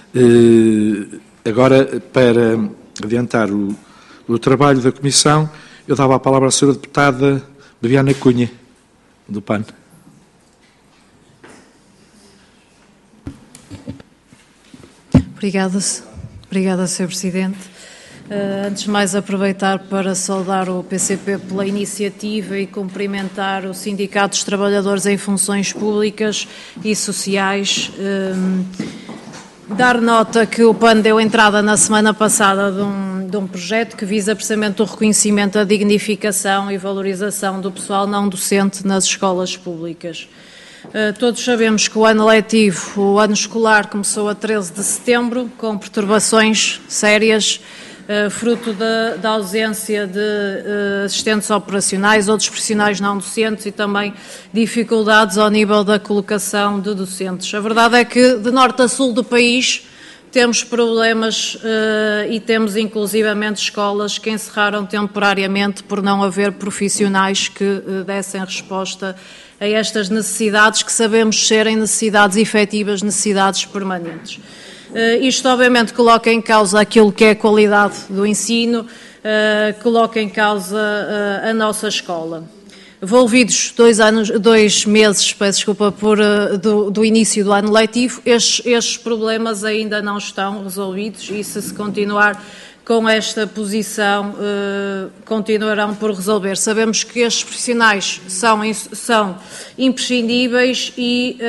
Uh, agora, para adiantar o, o trabalho da Comissão, eu dava a palavra à senhora Deputada Beviana Cunha, do P A N. Obrigada, obrigada, senhor Presidente. Uh, antes de mais, aproveitar para saudar o P C P pela iniciativa e cumprimentar o Sindicato dos Trabalhadores em Funções Públicas e Sociais. Uh, dar nota que o P A N deu entrada na semana passada de um, de um projeto que visa precisamente o reconhecimento, a dignificação e valorização do pessoal não docente nas escolas públicas. Uh, todos sabemos que o ano letivo, o ano escolar, começou a treze de setembro, com perturbações sérias, uh, fruto da, da ausência de uh, assistentes operacionais, outros profissionais não docentes e também dificuldades ao nível da colocação de docentes. A verdade é que, de norte a sul do país, temos problemas uh, e temos inclusivamente escolas que encerraram temporariamente por não haver profissionais que uh, dessem resposta a estas necessidades que sabemos serem necessidades efetivas, necessidades permanentes. Uh, isto obviamente coloca em causa aquilo que é a qualidade do ensino, uh, coloca em causa uh, a nossa escola. Envolvidos dois, anos, dois meses, peço desculpa, por, uh, do, do início do ano letivo, estes, estes problemas ainda não estão resolvidos e se se continuar com esta posição, uh, continuarão por resolver. Sabemos que estes profissionais são, são imprescindíveis e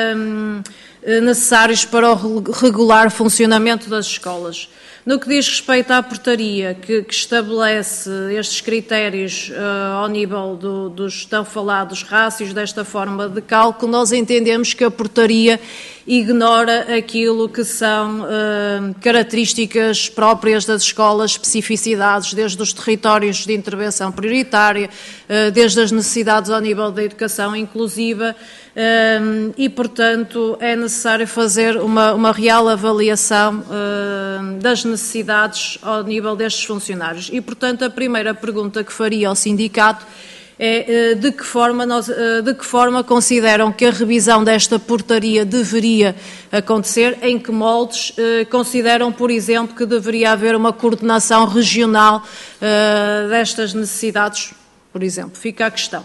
uh, necessários para o regular funcionamento das escolas. No que diz respeito à portaria que, que estabelece estes critérios uh, ao nível do, dos tão falados rácios desta forma de cálculo, nós entendemos que a portaria ignora aquilo que são uh, características próprias das escolas, especificidades, desde os territórios de intervenção prioritária, uh, desde as necessidades ao nível da educação inclusiva, um, e, portanto, é necessário fazer uma, uma real avaliação uh, das necessidades ao nível destes funcionários. E, portanto, a primeira pergunta que faria ao sindicato é de que forma, nós, de que forma consideram que a revisão desta portaria deveria acontecer, em que moldes consideram, por exemplo, que deveria haver uma coordenação regional destas necessidades, por exemplo. Fica a questão.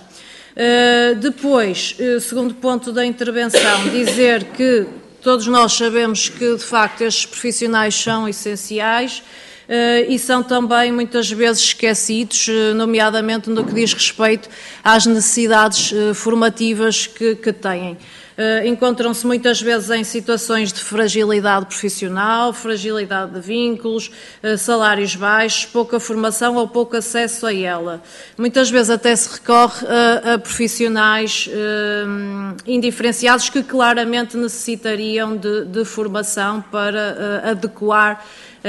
Depois, segundo ponto da intervenção, dizer que todos nós sabemos que, de facto, estes profissionais são essenciais, Uh, e são também muitas vezes esquecidos, uh, nomeadamente no que diz respeito às necessidades uh, formativas que, que têm. Uh, encontram-se muitas vezes em situações de fragilidade profissional, fragilidade de vínculos, uh, salários baixos, pouca formação ou pouco acesso a ela. Muitas vezes até se recorre a, a profissionais uh, indiferenciados que claramente necessitariam de, de formação para uh, adequar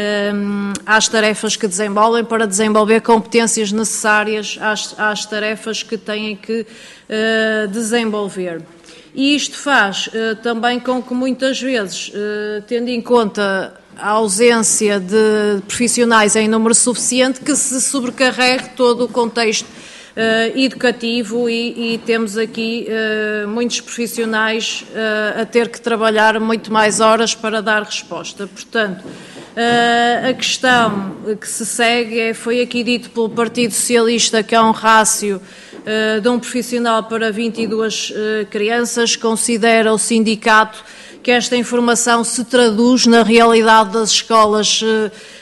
às tarefas que desenvolvem, para desenvolver competências necessárias às, às tarefas que têm que uh, desenvolver. E isto faz uh, também com que muitas vezes, uh, tendo em conta a ausência de profissionais em número suficiente, que se sobrecarregue todo o contexto uh, educativo e, e temos aqui uh, muitos profissionais uh, a ter que trabalhar muito mais horas para dar resposta. Portanto, Uh, a questão que se segue é, foi aqui dito pelo Partido Socialista que há um rácio uh, de um profissional para vinte e duas uh, crianças. Considera o sindicato que esta informação se traduz na realidade das escolas, uh,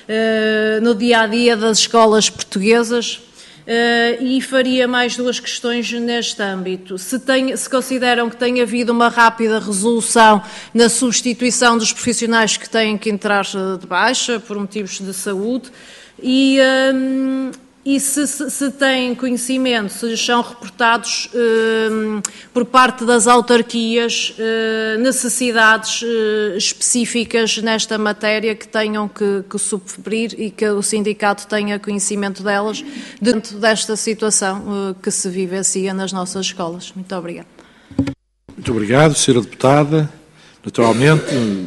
uh, no dia-a-dia das escolas portuguesas? Uh, e faria mais duas questões neste âmbito. Se, tem, se consideram que tem havido uma rápida resolução na substituição dos profissionais que têm que entrar de baixa por motivos de saúde e, um, e se, se, se têm conhecimento, se são reportados um, por parte das autarquias uh, necessidades uh, específicas nesta matéria que tenham que, que suprir e que o sindicato tenha conhecimento delas dentro desta situação uh, que se vivencia nas nossas escolas. Muito obrigada. Muito obrigado, senhora Deputada. Naturalmente,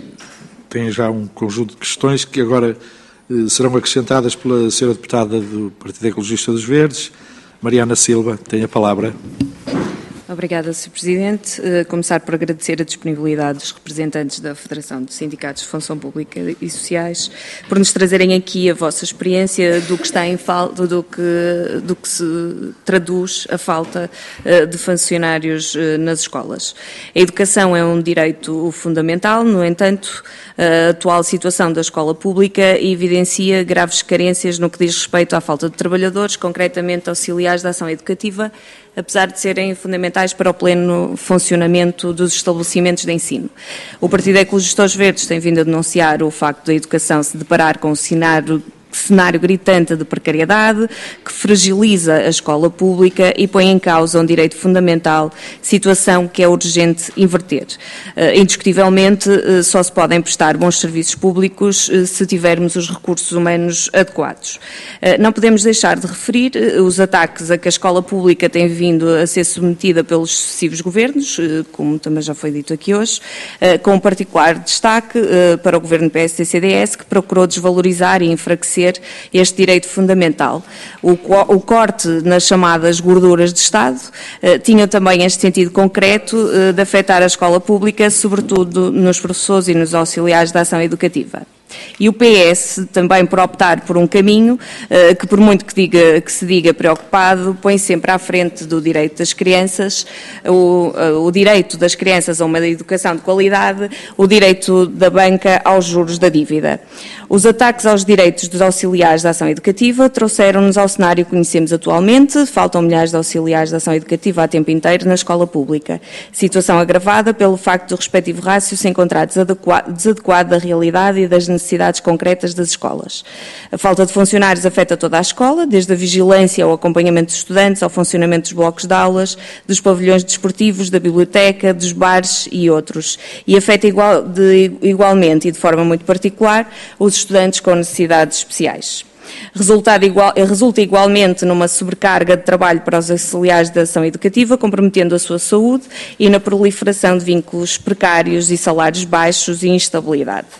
tem já um conjunto de questões que agora serão acrescentadas pela senhora Deputada do Partido Ecologista dos Verdes. Mariana Silva, tem a palavra. Obrigada, senhor Presidente. Uh, começar por agradecer a disponibilidade dos representantes da Federação de Sindicatos de Função Pública e Sociais por nos trazerem aqui a vossa experiência do que está em falta, do que, do que se traduz a falta uh, de funcionários uh, nas escolas. A educação é um direito fundamental, no entanto, a atual situação da escola pública evidencia graves carências no que diz respeito à falta de trabalhadores, concretamente auxiliares da ação educativa, apesar de serem fundamentais para o pleno funcionamento dos estabelecimentos de ensino. O Partido Ecologista dos Verdes tem vindo a denunciar o facto da educação se deparar com um cenário cenário gritante de precariedade que fragiliza a escola pública e põe em causa um direito fundamental, situação que é urgente inverter. Uh, indiscutivelmente, uh, só se podem prestar bons serviços públicos uh, se tivermos os recursos humanos adequados. Uh, não podemos deixar de referir uh, os ataques a que a escola pública tem vindo a ser submetida pelos sucessivos governos, uh, como também já foi dito aqui hoje, uh, com um particular destaque uh, para o governo P S D C D S, que procurou desvalorizar e enfraquecer este direito fundamental. O, o corte nas chamadas gorduras de Estado eh, tinha também este sentido concreto eh, de afetar a escola pública, sobretudo nos professores e nos auxiliares da ação educativa. E o P S, também por optar por um caminho uh, que, por muito que, diga, que se diga preocupado, põe sempre à frente do direito das crianças, o, uh, o direito das crianças a uma educação de qualidade, o direito da banca aos juros da dívida. Os ataques aos direitos dos auxiliares da ação educativa trouxeram-nos ao cenário que conhecemos atualmente. Faltam milhares de auxiliares da ação educativa a tempo inteiro na escola pública. Situação agravada pelo facto do respectivo rácio se encontrar desadequado da realidade e das necessidades concretas das escolas. A falta de funcionários afeta toda a escola, desde a vigilância ao acompanhamento dos estudantes, ao funcionamento dos blocos de aulas, dos pavilhões desportivos, da biblioteca, dos bares e outros. E afeta igual, de, igualmente e de forma muito particular os estudantes com necessidades especiais. Resultado igual, resulta igualmente numa sobrecarga de trabalho para os auxiliares da ação educativa, comprometendo a sua saúde e na proliferação de vínculos precários e salários baixos e instabilidade.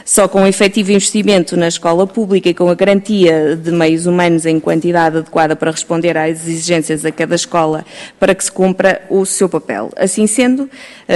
Só com o efetivo investimento na escola pública e com a garantia de meios humanos em quantidade adequada para responder às exigências a cada escola para que se cumpra o seu papel. Assim sendo,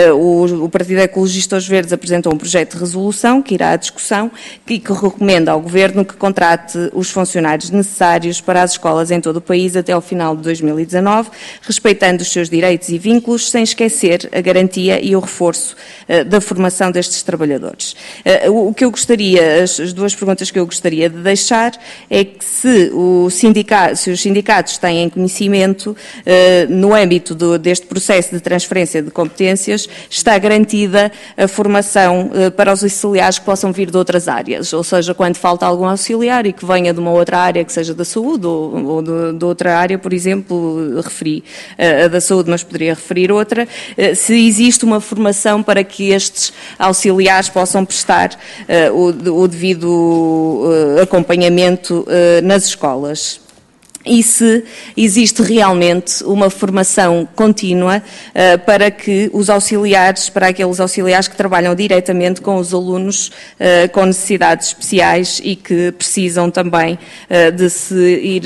o Partido Ecologista Os Verdes apresentou um projeto de resolução que irá à discussão e que recomenda ao Governo que contrate os funcionários necessários para as escolas em todo o país até ao final de dois mil e dezanove, respeitando os seus direitos e vínculos, sem esquecer a garantia e o reforço uh, da formação destes trabalhadores. Uh, o que eu gostaria, as, as duas perguntas que eu gostaria de deixar é que se, o sindicato, se os sindicatos têm conhecimento, uh, no âmbito do, deste processo de transferência de competências, está garantida a formação uh, para os auxiliares que possam vir de outras áreas, ou seja, quando falta algum auxiliar e que venha de uma outra área, que seja da saúde ou, ou de, de outra área, por exemplo, referi uh, a da saúde, mas poderia referir outra, uh, se existe uma formação para que estes auxiliares possam prestar uh, o, o devido uh, acompanhamento uh, nas escolas. E se existe realmente uma formação contínua uh, para que os auxiliares, para aqueles auxiliares que trabalham diretamente com os alunos uh, com necessidades especiais e que precisam também uh, de se ir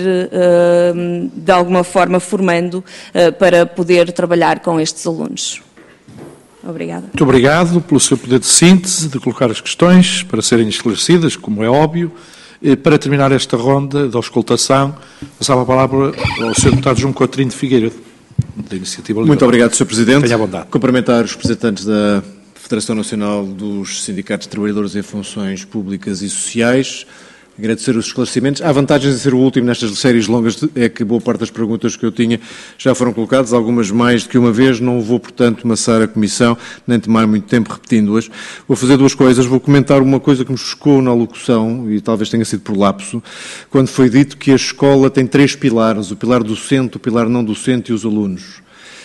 uh, de alguma forma formando uh, para poder trabalhar com estes alunos. Obrigada. Muito obrigado pelo seu poder de síntese, de colocar as questões para serem esclarecidas, como é óbvio. Para terminar esta ronda de auscultação, passava a palavra ao senhor Deputado João Coutinho de Figueiredo, da Iniciativa Liberal. Muito obrigado, senhor Presidente. Tenha a bondade. Cumprimentar os representantes da Federação Nacional dos Sindicatos de Trabalhadores em Funções Públicas e Sociais, agradecer os esclarecimentos. Há vantagens em ser o último nestas séries longas, é que boa parte das perguntas que eu tinha já foram colocadas, algumas mais do que uma vez, não vou, portanto, maçar a Comissão, nem tomar muito tempo repetindo-as. Vou fazer duas coisas, vou comentar uma coisa que me chocou na locução, e talvez tenha sido por lapso, quando foi dito que a escola tem três pilares, o pilar docente, o pilar não docente e os alunos.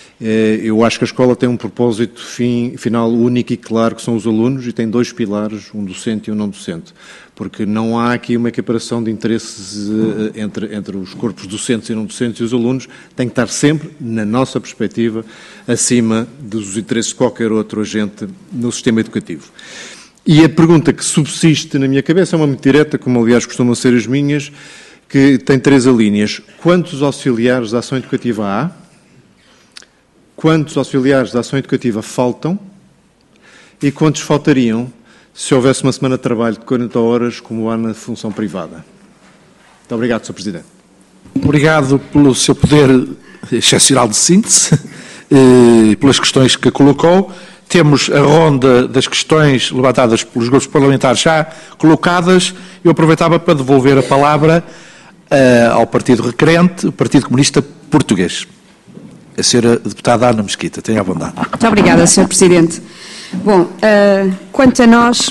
Eu acho que a escola tem um propósito fim, final único e claro, que são os alunos, e tem dois pilares, um docente e um não docente, porque não há aqui uma equiparação de interesses entre, entre os corpos docentes e não docentes e os alunos, tem que estar sempre, na nossa perspectiva, acima dos interesses de qualquer outro agente no sistema educativo. E a pergunta que subsiste na minha cabeça é uma muito direta, como aliás costumam ser as minhas, que tem três linhas. Quantos auxiliares da ação educativa há? Quantos auxiliares da ação educativa faltam e quantos faltariam se houvesse uma semana de trabalho de quarenta horas como há na função privada? Muito obrigado, senhor Presidente. Obrigado pelo seu poder excepcional de síntese e pelas questões que colocou. Temos a ronda das questões levantadas pelos grupos parlamentares já colocadas. Eu aproveitava para devolver a palavra uh, ao partido requerente, o Partido Comunista Português. A senhora deputada Ana Mesquita, tenha a bondade. Muito obrigada, senhor Presidente. Bom, uh, quanto a nós,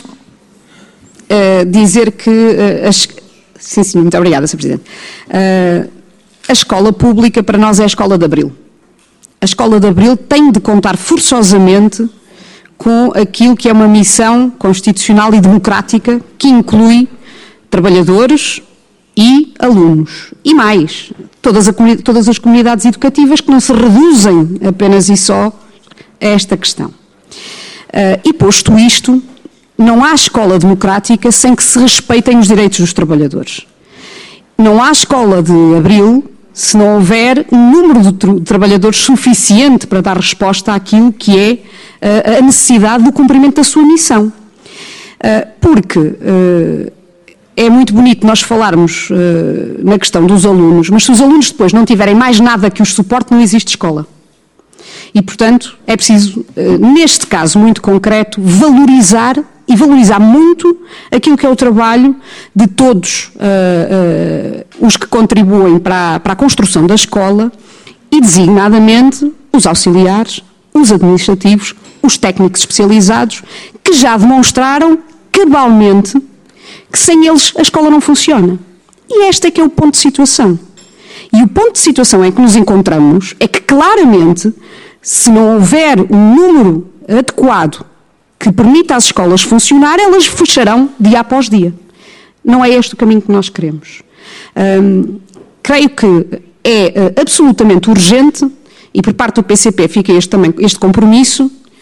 uh, dizer que... Uh, as... Sim, senhor, muito obrigada, senhor Presidente. Uh, a escola pública, para nós, é a escola de Abril. A escola de Abril tem de contar forçosamente com aquilo que é uma missão constitucional e democrática que inclui trabalhadores e alunos. E mais, todas, a, todas as comunidades educativas que não se reduzem apenas e só a esta questão. Uh, e posto isto, não há escola democrática sem que se respeitem os direitos dos trabalhadores. Não há escola de Abril se não houver um número de tra trabalhadores suficiente para dar resposta àquilo que é uh, a necessidade do cumprimento da sua missão. Uh, porque uh, é muito bonito nós falarmos uh, na questão dos alunos, mas se os alunos depois não tiverem mais nada que os suporte, não existe escola. E, portanto, é preciso, uh, neste caso muito concreto, valorizar e valorizar muito aquilo que é o trabalho de todos uh, uh, os que contribuem para a, para a construção da escola e, designadamente, os auxiliares, os administrativos, os técnicos especializados, que já demonstraram cabalmente que sem eles a escola não funciona. E este é que é o ponto de situação. E o ponto de situação em que nos encontramos é que, claramente, se não houver um número adequado que permita às escolas funcionar, elas fecharão dia após dia. Não é este o caminho que nós queremos. Hum, creio que é uh, absolutamente urgente, e por parte do P C P fica este, também, este compromisso,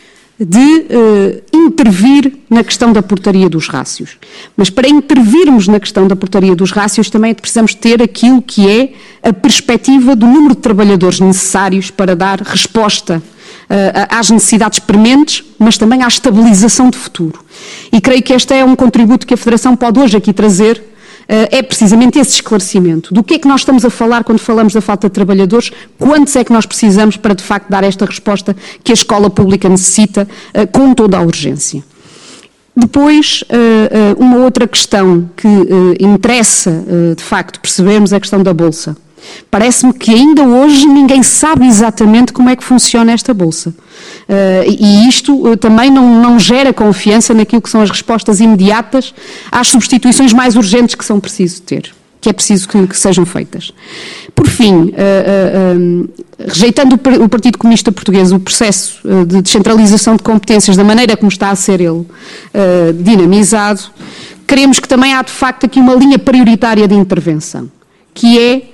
de eh, intervir na questão da portaria dos rácios. Mas para intervirmos na questão da portaria dos rácios também precisamos ter aquilo que é a perspectiva do número de trabalhadores necessários para dar resposta uh, às necessidades prementes, mas também à estabilização de futuro. E creio que este é um contributo que a Federação pode hoje aqui trazer. Uh, é precisamente esse esclarecimento. Do que é que nós estamos a falar quando falamos da falta de trabalhadores? Quantos é que nós precisamos para, de facto, dar esta resposta que a escola pública necessita uh, com toda a urgência? Depois, uh, uh, uma outra questão que uh, interessa, uh, de facto, percebermos é a questão da Bolsa. Parece-me que ainda hoje ninguém sabe exatamente como é que funciona esta Bolsa. Uh, e isto uh, também não, não gera confiança naquilo que são as respostas imediatas às substituições mais urgentes que são preciso ter, que é preciso que, que sejam feitas. Por fim, uh, uh, uh, rejeitando o, o Partido Comunista Português o processo uh, de descentralização de competências da maneira como está a ser ele uh, dinamizado, queremos que também há de facto aqui uma linha prioritária de intervenção, que é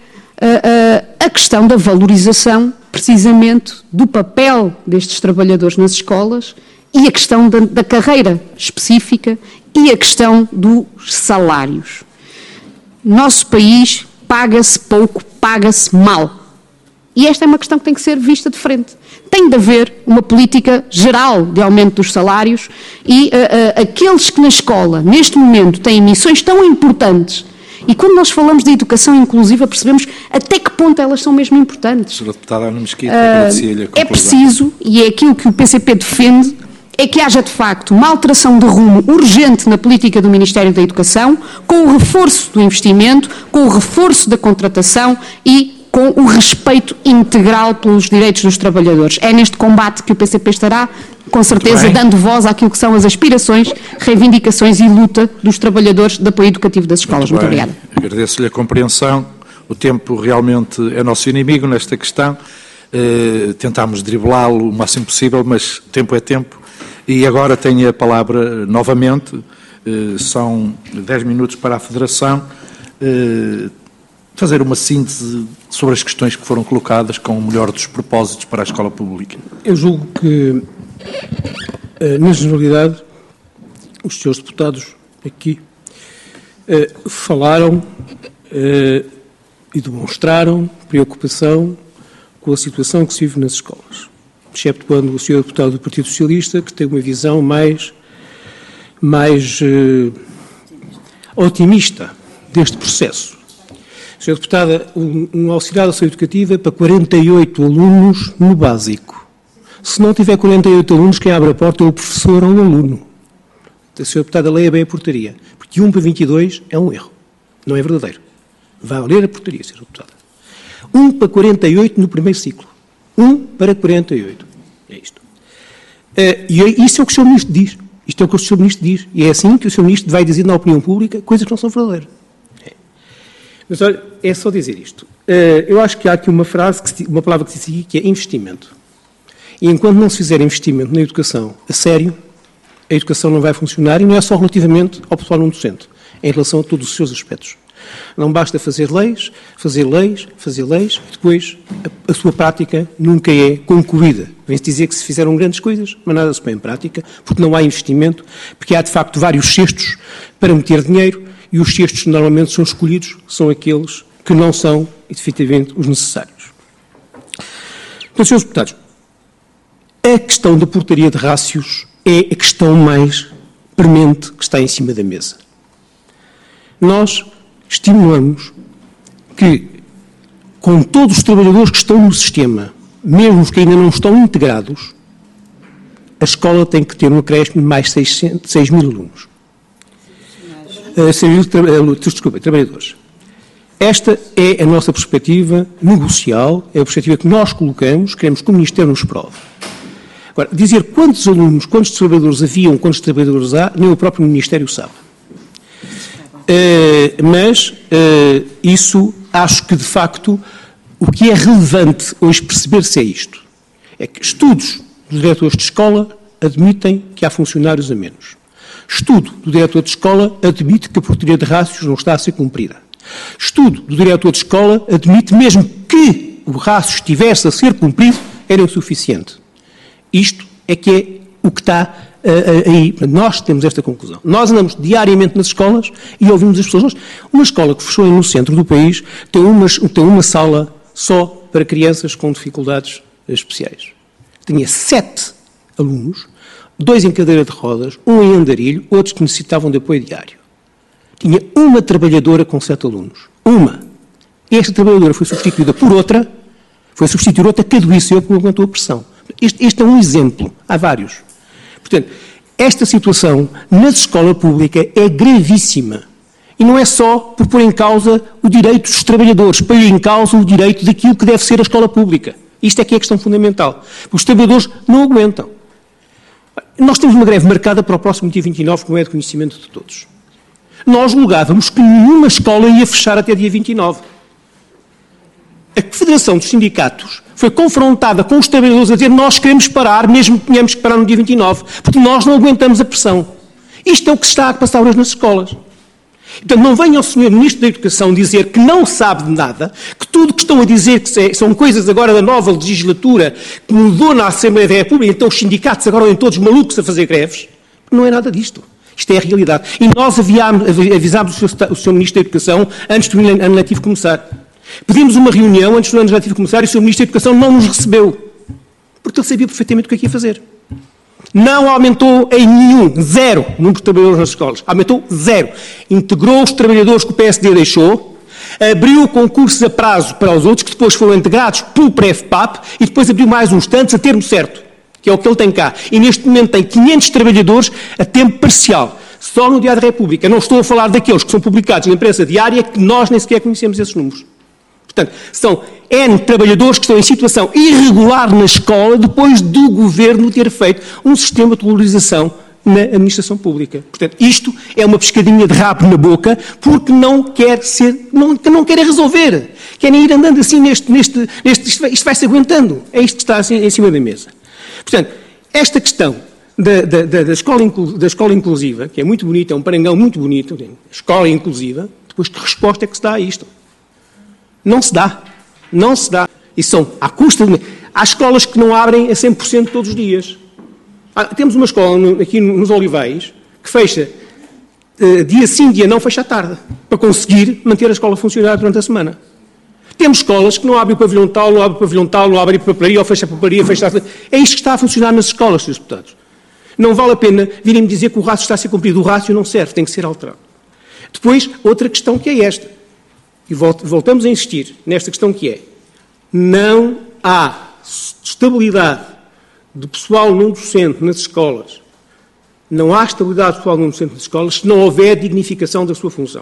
a questão da valorização, precisamente, do papel destes trabalhadores nas escolas e a questão da, da carreira específica e a questão dos salários. Nosso país paga-se pouco, paga-se mal. E esta é uma questão que tem que ser vista de frente. Tem de haver uma política geral de aumento dos salários e uh, uh, aqueles que na escola, neste momento, têm missões tão importantes. E quando nós falamos de educação inclusiva, percebemos até que ponto elas são mesmo importantes. senhora Deputada Ana Mesquita, agradecia-lhe a conclusão. É preciso, e é aquilo que o P C P defende, é que haja de facto uma alteração de rumo urgente na política do Ministério da Educação, com o reforço do investimento, com o reforço da contratação e com o respeito integral pelos direitos dos trabalhadores. É neste combate que o P C P estará, com certeza, dando voz àquilo que são as aspirações, reivindicações e luta dos trabalhadores de apoio educativo das escolas. Muito, Muito obrigada. Agradeço-lhe a compreensão. O tempo realmente é nosso inimigo nesta questão. Uh, tentámos driblá-lo o máximo possível, mas tempo é tempo. E agora tenho a palavra novamente. Uh, são dez minutos para a Federação. Uh, fazer uma síntese sobre as questões que foram colocadas com o melhor dos propósitos para a escola pública. Eu julgo que, na generalidade, os senhores deputados aqui falaram e demonstraram preocupação com a situação que se vive nas escolas, excepto quando o senhor deputado do Partido Socialista, que tem uma visão mais, mais otimista deste processo. senhora Deputada, um, um auxiliar da saúde educativa para quarenta e oito alunos no básico. Se não tiver quarenta e oito alunos, quem abre a porta é o professor ou o aluno. A senhora Deputada leia bem a portaria, porque um para vinte e dois é um erro. Não é verdadeiro. Vá ler a portaria, senhora Deputada. um para quarenta e oito no primeiro ciclo. um para quarenta e oito. É isto. Uh, e isso é o que o senhor Ministro diz. Isto é o que o senhor Ministro diz. E é assim que o senhor Ministro vai dizer na opinião pública coisas que não são verdadeiras. Mas, olha, é só dizer isto. Eu acho que há aqui uma frase, que se, uma palavra que se diz aqui, que é investimento. E enquanto não se fizer investimento na educação a sério, a educação não vai funcionar, e não é só relativamente ao pessoal não docente, é em relação a todos os seus aspectos. Não basta fazer leis, fazer leis, fazer leis, e depois a, a sua prática nunca é concluída. Vem-se dizer que se fizeram grandes coisas, mas nada se põe em prática, porque não há investimento, porque há, de facto, vários cestos para meter dinheiro, e os cestos que normalmente são escolhidos são aqueles que não são, efetivamente, os necessários. Então, senhores deputados, a questão da portaria de rácios é a questão mais premente que está em cima da mesa. Nós estimulamos que, com todos os trabalhadores que estão no sistema, mesmo os que ainda não estão integrados, a escola tem que ter um acréscimo de mais seis mil alunos. Uh, seis mil, desculpa, trabalhadores. Esta é a nossa perspectiva negocial, é a perspectiva que nós colocamos, queremos que o Ministério nos prove. Agora, dizer quantos alunos, quantos trabalhadores haviam, quantos trabalhadores há, nem o próprio Ministério sabe. Uh, mas uh, isso, acho que, de facto, o que é relevante hoje perceber-se é isto. É que estudos dos diretores de escola admitem que há funcionários a menos. Estudo do diretor de escola admite que a portaria de rácios não está a ser cumprida. Estudo do diretor de escola admite mesmo que o rácio estivesse a ser cumprido, era o suficiente. Isto é que é o que está uh, aí. Nós temos esta conclusão. Nós andamos diariamente nas escolas e ouvimos as pessoas. Uma escola que fechou no centro do país tem uma, tem uma sala só para crianças com dificuldades especiais. Tinha sete alunos, dois em cadeira de rodas, um em andarilho, outros que necessitavam de apoio diário. Tinha uma trabalhadora com sete alunos. Uma. Esta trabalhadora foi substituída por outra, foi substituir outra que adoeceu porque não aguentou a pressão. Este, este é um exemplo. Há vários. Portanto, esta situação nas escolas públicas é gravíssima. E não é só por pôr em causa o direito dos trabalhadores, pôr em causa o direito daquilo que deve ser a escola pública. Isto é que é a questão fundamental. Os trabalhadores não aguentam. Nós temos uma greve marcada para o próximo dia vinte e nove, como é de conhecimento de todos. Nós julgávamos que nenhuma escola ia fechar até dia vinte e nove. A Federação dos Sindicatos foi confrontada com os trabalhadores a dizer nós queremos parar, mesmo que tenhamos que parar no dia vinte e nove, porque nós não aguentamos a pressão. Isto é o que se está a passar hoje nas escolas. Portanto, não venha o senhor Ministro da Educação dizer que não sabe de nada, que tudo o que estão a dizer que são coisas agora da nova legislatura que mudou na Assembleia da República, então os sindicatos agora andam todos malucos a fazer greves. Não é nada disto. Isto é a realidade. E nós aviámos, avisámos o senhor, o senhor Ministro da Educação antes do ano letivo começar. Pedimos uma reunião antes do ano letivo começar e o senhor Ministro da Educação não nos recebeu. Porque ele sabia perfeitamente o que é que ia fazer. Não aumentou em nenhum, zero, o número de trabalhadores nas escolas. Aumentou zero. Integrou os trabalhadores que o P S D deixou, abriu concursos a prazo para os outros, que depois foram integrados pelo PREF-PAP, e depois abriu mais uns tantos a termo certo, que é o que ele tem cá. E neste momento tem quinhentos trabalhadores a tempo parcial. Só no Diário da República. Não estou a falar daqueles que são publicados na imprensa diária, que nós nem sequer conhecemos esses números. Portanto, são N trabalhadores que estão em situação irregular na escola depois do Governo ter feito um sistema de valorização na administração pública. Portanto, isto é uma pescadinha de rabo na boca porque não quer ser, não, não querem resolver. Querem ir andando assim neste, neste, neste isto, vai, isto vai-se aguentando. É isto que está assim em cima da mesa. Portanto, esta questão da, da, da, da, escola, da escola inclusiva, que é muito bonita, é um parangão muito bonito, escola inclusiva, depois que resposta é que se dá a isto? Não se dá. Não se dá. E são à custa de... Há escolas que não abrem a cem por cento todos os dias. Há, temos uma escola no, aqui nos Olivais que fecha uh, dia sim, dia não, fecha à tarde, para conseguir manter a escola a funcionar durante a semana. Temos escolas que não abrem o pavilhão tal, não abrem o pavilhão tal, não abrem a papelaria, ou fecha a papelaria, fecha a... É isto que está a funcionar nas escolas, senhores deputados. Não vale a pena virem-me dizer que o rácio está a ser cumprido. O rácio não serve, tem que ser alterado. Depois, outra questão que é esta. E voltamos a insistir nesta questão que é, não há estabilidade de pessoal não docente nas escolas, não há estabilidade de pessoal não docente nas escolas se não houver dignificação da sua função.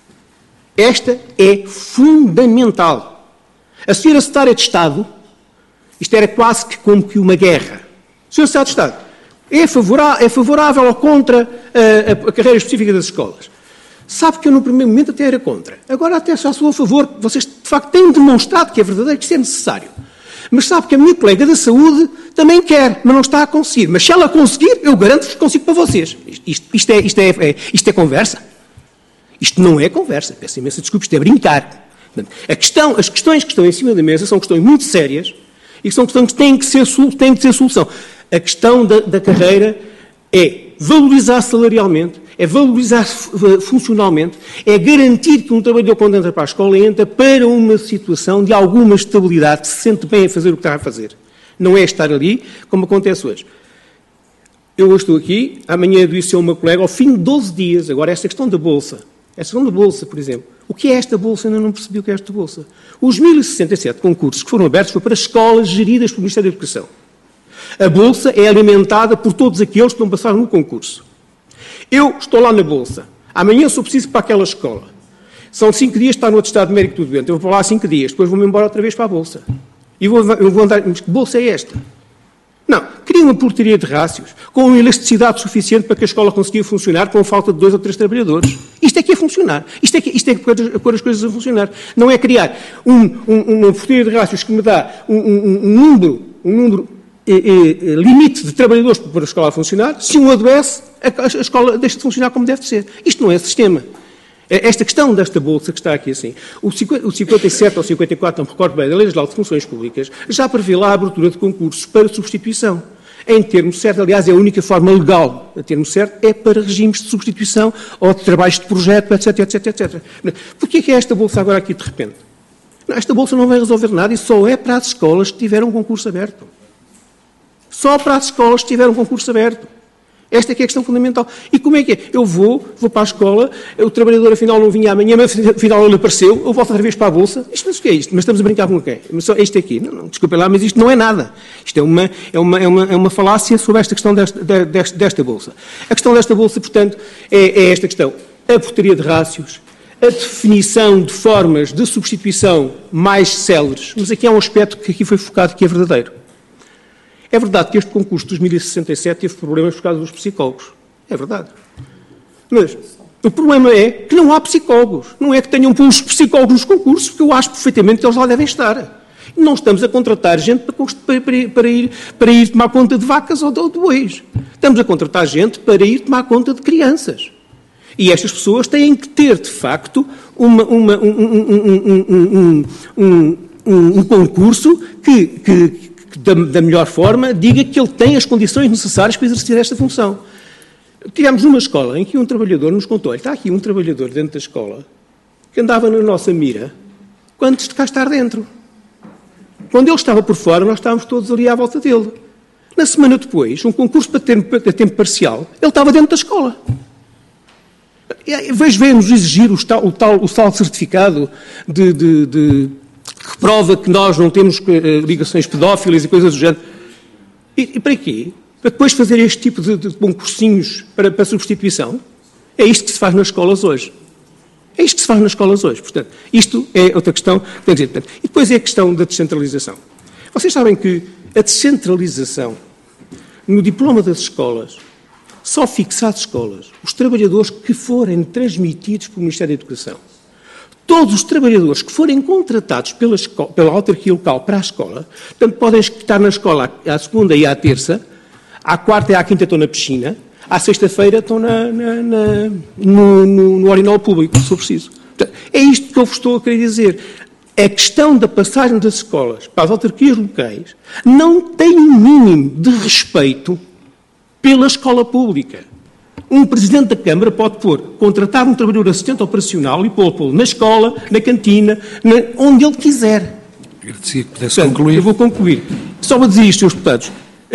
Esta é fundamental. A senhora Secretária de Estado, isto era quase que como que uma guerra. A senhora Secretária de Estado é favorável, é favorável ou contra a, a, a carreira específica das escolas? Sabe que eu, no primeiro momento, até era contra. Agora, até só sou a favor. Vocês, de facto, têm demonstrado que é verdadeiro, que isso é necessário. Mas sabe que a minha colega da Saúde também quer, mas não está a conseguir. Mas se ela conseguir, eu garanto-vos que consigo para vocês. Isto, isto, é, isto, é, é, isto é conversa. Isto não é conversa. Peço imensa desculpa, isto é brincar. A questão, as questões que estão em cima da mesa são questões muito sérias e são questões que têm que ser, têm que ser solução. A questão da, da carreira é valorizar salarialmente, é valorizar funcionalmente, é garantir que um trabalhador, quando entra para a escola, entra para uma situação de alguma estabilidade, se sente bem a fazer o que está a fazer. Não é estar ali, como acontece hoje. Eu hoje estou aqui, amanhã disse a uma colega, ao fim de doze dias, agora esta questão da Bolsa, esta questão da Bolsa, por exemplo, o que é esta Bolsa? Eu ainda não percebi o que é esta Bolsa. Os mil e sessenta e sete concursos que foram abertos foram para escolas geridas pelo Ministério da Educação. A Bolsa é alimentada por todos aqueles que não passaram no concurso. Eu estou lá na Bolsa. Amanhã sou preciso para aquela escola. São cinco dias, está no outro estado médico tudo doente. Eu vou para lá cinco dias, depois vou-me embora outra vez para a Bolsa. E vou, eu vou andar... Mas que Bolsa é esta? Não. Queria uma portaria de rácios, com uma elasticidade suficiente para que a escola conseguisse funcionar com a falta de dois ou três trabalhadores. Isto é que é funcionar. Isto é que, isto é que é pôr as coisas a funcionar. Não é criar um, um, uma portaria de rácios que me dá um, um, um número... Um número limite de trabalhadores para a escola a funcionar. Se um adoece, a escola deixa de funcionar como deve ser. Isto não é sistema. Esta questão desta bolsa que está aqui assim, o cinquenta e sete ou cinquenta e quatro, não me recordo bem, da Lei Geral de Funções Públicas, já prevê lá a abertura de concursos para substituição. em termo certo, aliás, é a única forma legal, a termo certo, é para regimes de substituição ou de trabalhos de projeto, etc, etc, etcétera. Porquê que é esta bolsa agora aqui de repente? Não, esta bolsa não vai resolver nada e só é para as escolas que tiveram um concurso aberto. Só para as escolas que tiveram um concurso aberto. Esta é que é a questão fundamental. E como é que é? Eu vou, vou para a escola, o trabalhador afinal não vinha amanhã, mas afinal ele apareceu, eu volto outra vez para a bolsa. Isto, mas o que é isto? Mas estamos a brincar com quem? Mas só isto aqui? Não, não, desculpem lá, mas isto não é nada. Isto é uma, é uma, é uma, é uma falácia sobre esta questão desta, desta, desta bolsa. A questão desta bolsa, portanto, é, é esta questão. A portaria de rácios, a definição de formas de substituição mais céleres, mas aqui há um aspecto que aqui foi focado que é verdadeiro. É verdade que este concurso de dois mil e sessenta e sete teve problemas por causa dos psicólogos. É verdade. Mas o problema é que não há psicólogos. Não é que tenham os psicólogos nos concursos, porque eu acho perfeitamente que eles lá devem estar. Não estamos a contratar gente para, para, para, ir, para ir tomar conta de vacas ou de bois. Estamos a contratar gente para ir tomar conta de crianças. E estas pessoas têm que ter, de facto, uma, uma, um, um, um, um, um, um concurso que... que Da, da melhor forma, diga que ele tem as condições necessárias para exercer esta função. Tivemos uma escola em que um trabalhador nos contou, está aqui um trabalhador dentro da escola que andava na nossa mira antes de cá estar dentro. Quando ele estava por fora, nós estávamos todos ali à volta dele. Na semana depois, um concurso para tempo, para tempo parcial, ele estava dentro da escola. Vejo-nos exigir o tal, o tal, o tal certificado de... de, de que prova que nós não temos uh, ligações pedófilas e coisas do género. E, e para quê? Para depois fazer este tipo de, de concursinhos para, para substituição? É isto que se faz nas escolas hoje. É isto que se faz nas escolas hoje. Portanto, isto é outra questão. Quer dizer, portanto, e depois é a questão da descentralização. Vocês sabem que a descentralização no diploma das escolas só fixa às escolas os trabalhadores que forem transmitidos pelo Ministério da Educação. Todos os trabalhadores que forem contratados pela, escola, pela autarquia local para a escola, portanto, podem estar na escola à segunda e à terça, à quarta e à quinta estão na piscina, à sexta-feira estão na, na, na, no, no, no orinol público, se for preciso. Portanto, é isto que eu vos estou a querer dizer. A questão da passagem das escolas para as autarquias locais não tem um mínimo de respeito pela escola pública. Um presidente da Câmara pode pôr, contratar um trabalhador assistente operacional e pô-lo na escola, na cantina, na, onde ele quiser. Agradecia que pudesse Portanto, concluir. Eu vou concluir. Só para dizer isto, senhores deputados.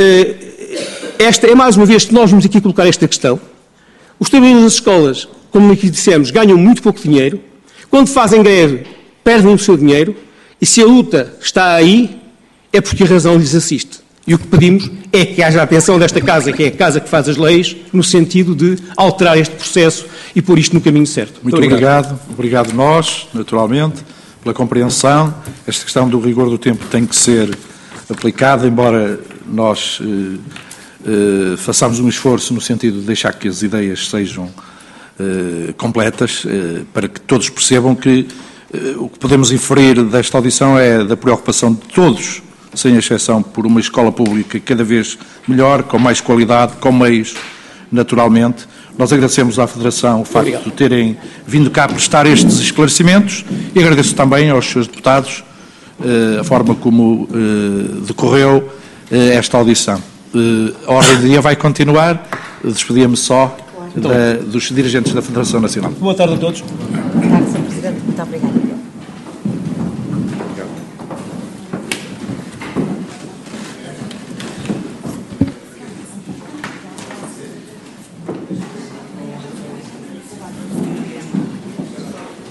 Esta é mais uma vez que nós vamos aqui colocar esta questão. Os trabalhadores das escolas, como aqui dissemos, ganham muito pouco dinheiro. Quando fazem greve, perdem o seu dinheiro. E se a luta está aí, é porque a razão lhes assiste. E o que pedimos é que haja a atenção desta Casa, que é a Casa que faz as leis, no sentido de alterar este processo e pôr isto no caminho certo. Muito, Muito obrigado. Obrigado. Obrigado nós, naturalmente, pela compreensão. Esta questão do rigor do tempo tem que ser aplicada, embora nós eh, eh, façamos um esforço no sentido de deixar que as ideias sejam eh, completas, eh, para que todos percebam que eh, o que podemos inferir desta audição é da preocupação de todos, sem exceção, por uma escola pública cada vez melhor, com mais qualidade, com meios, naturalmente. Nós agradecemos à Federação o facto Obrigado. de terem vindo cá prestar estes esclarecimentos e agradeço também aos senhores deputados eh, a forma como eh, decorreu eh, esta audição. Eh, a ordem do dia vai continuar. Despedia-me só da, dos dirigentes da Federação Nacional. Boa tarde a todos. Boa tarde, senhor Presidente. Muito obrigado.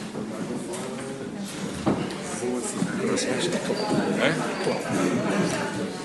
É?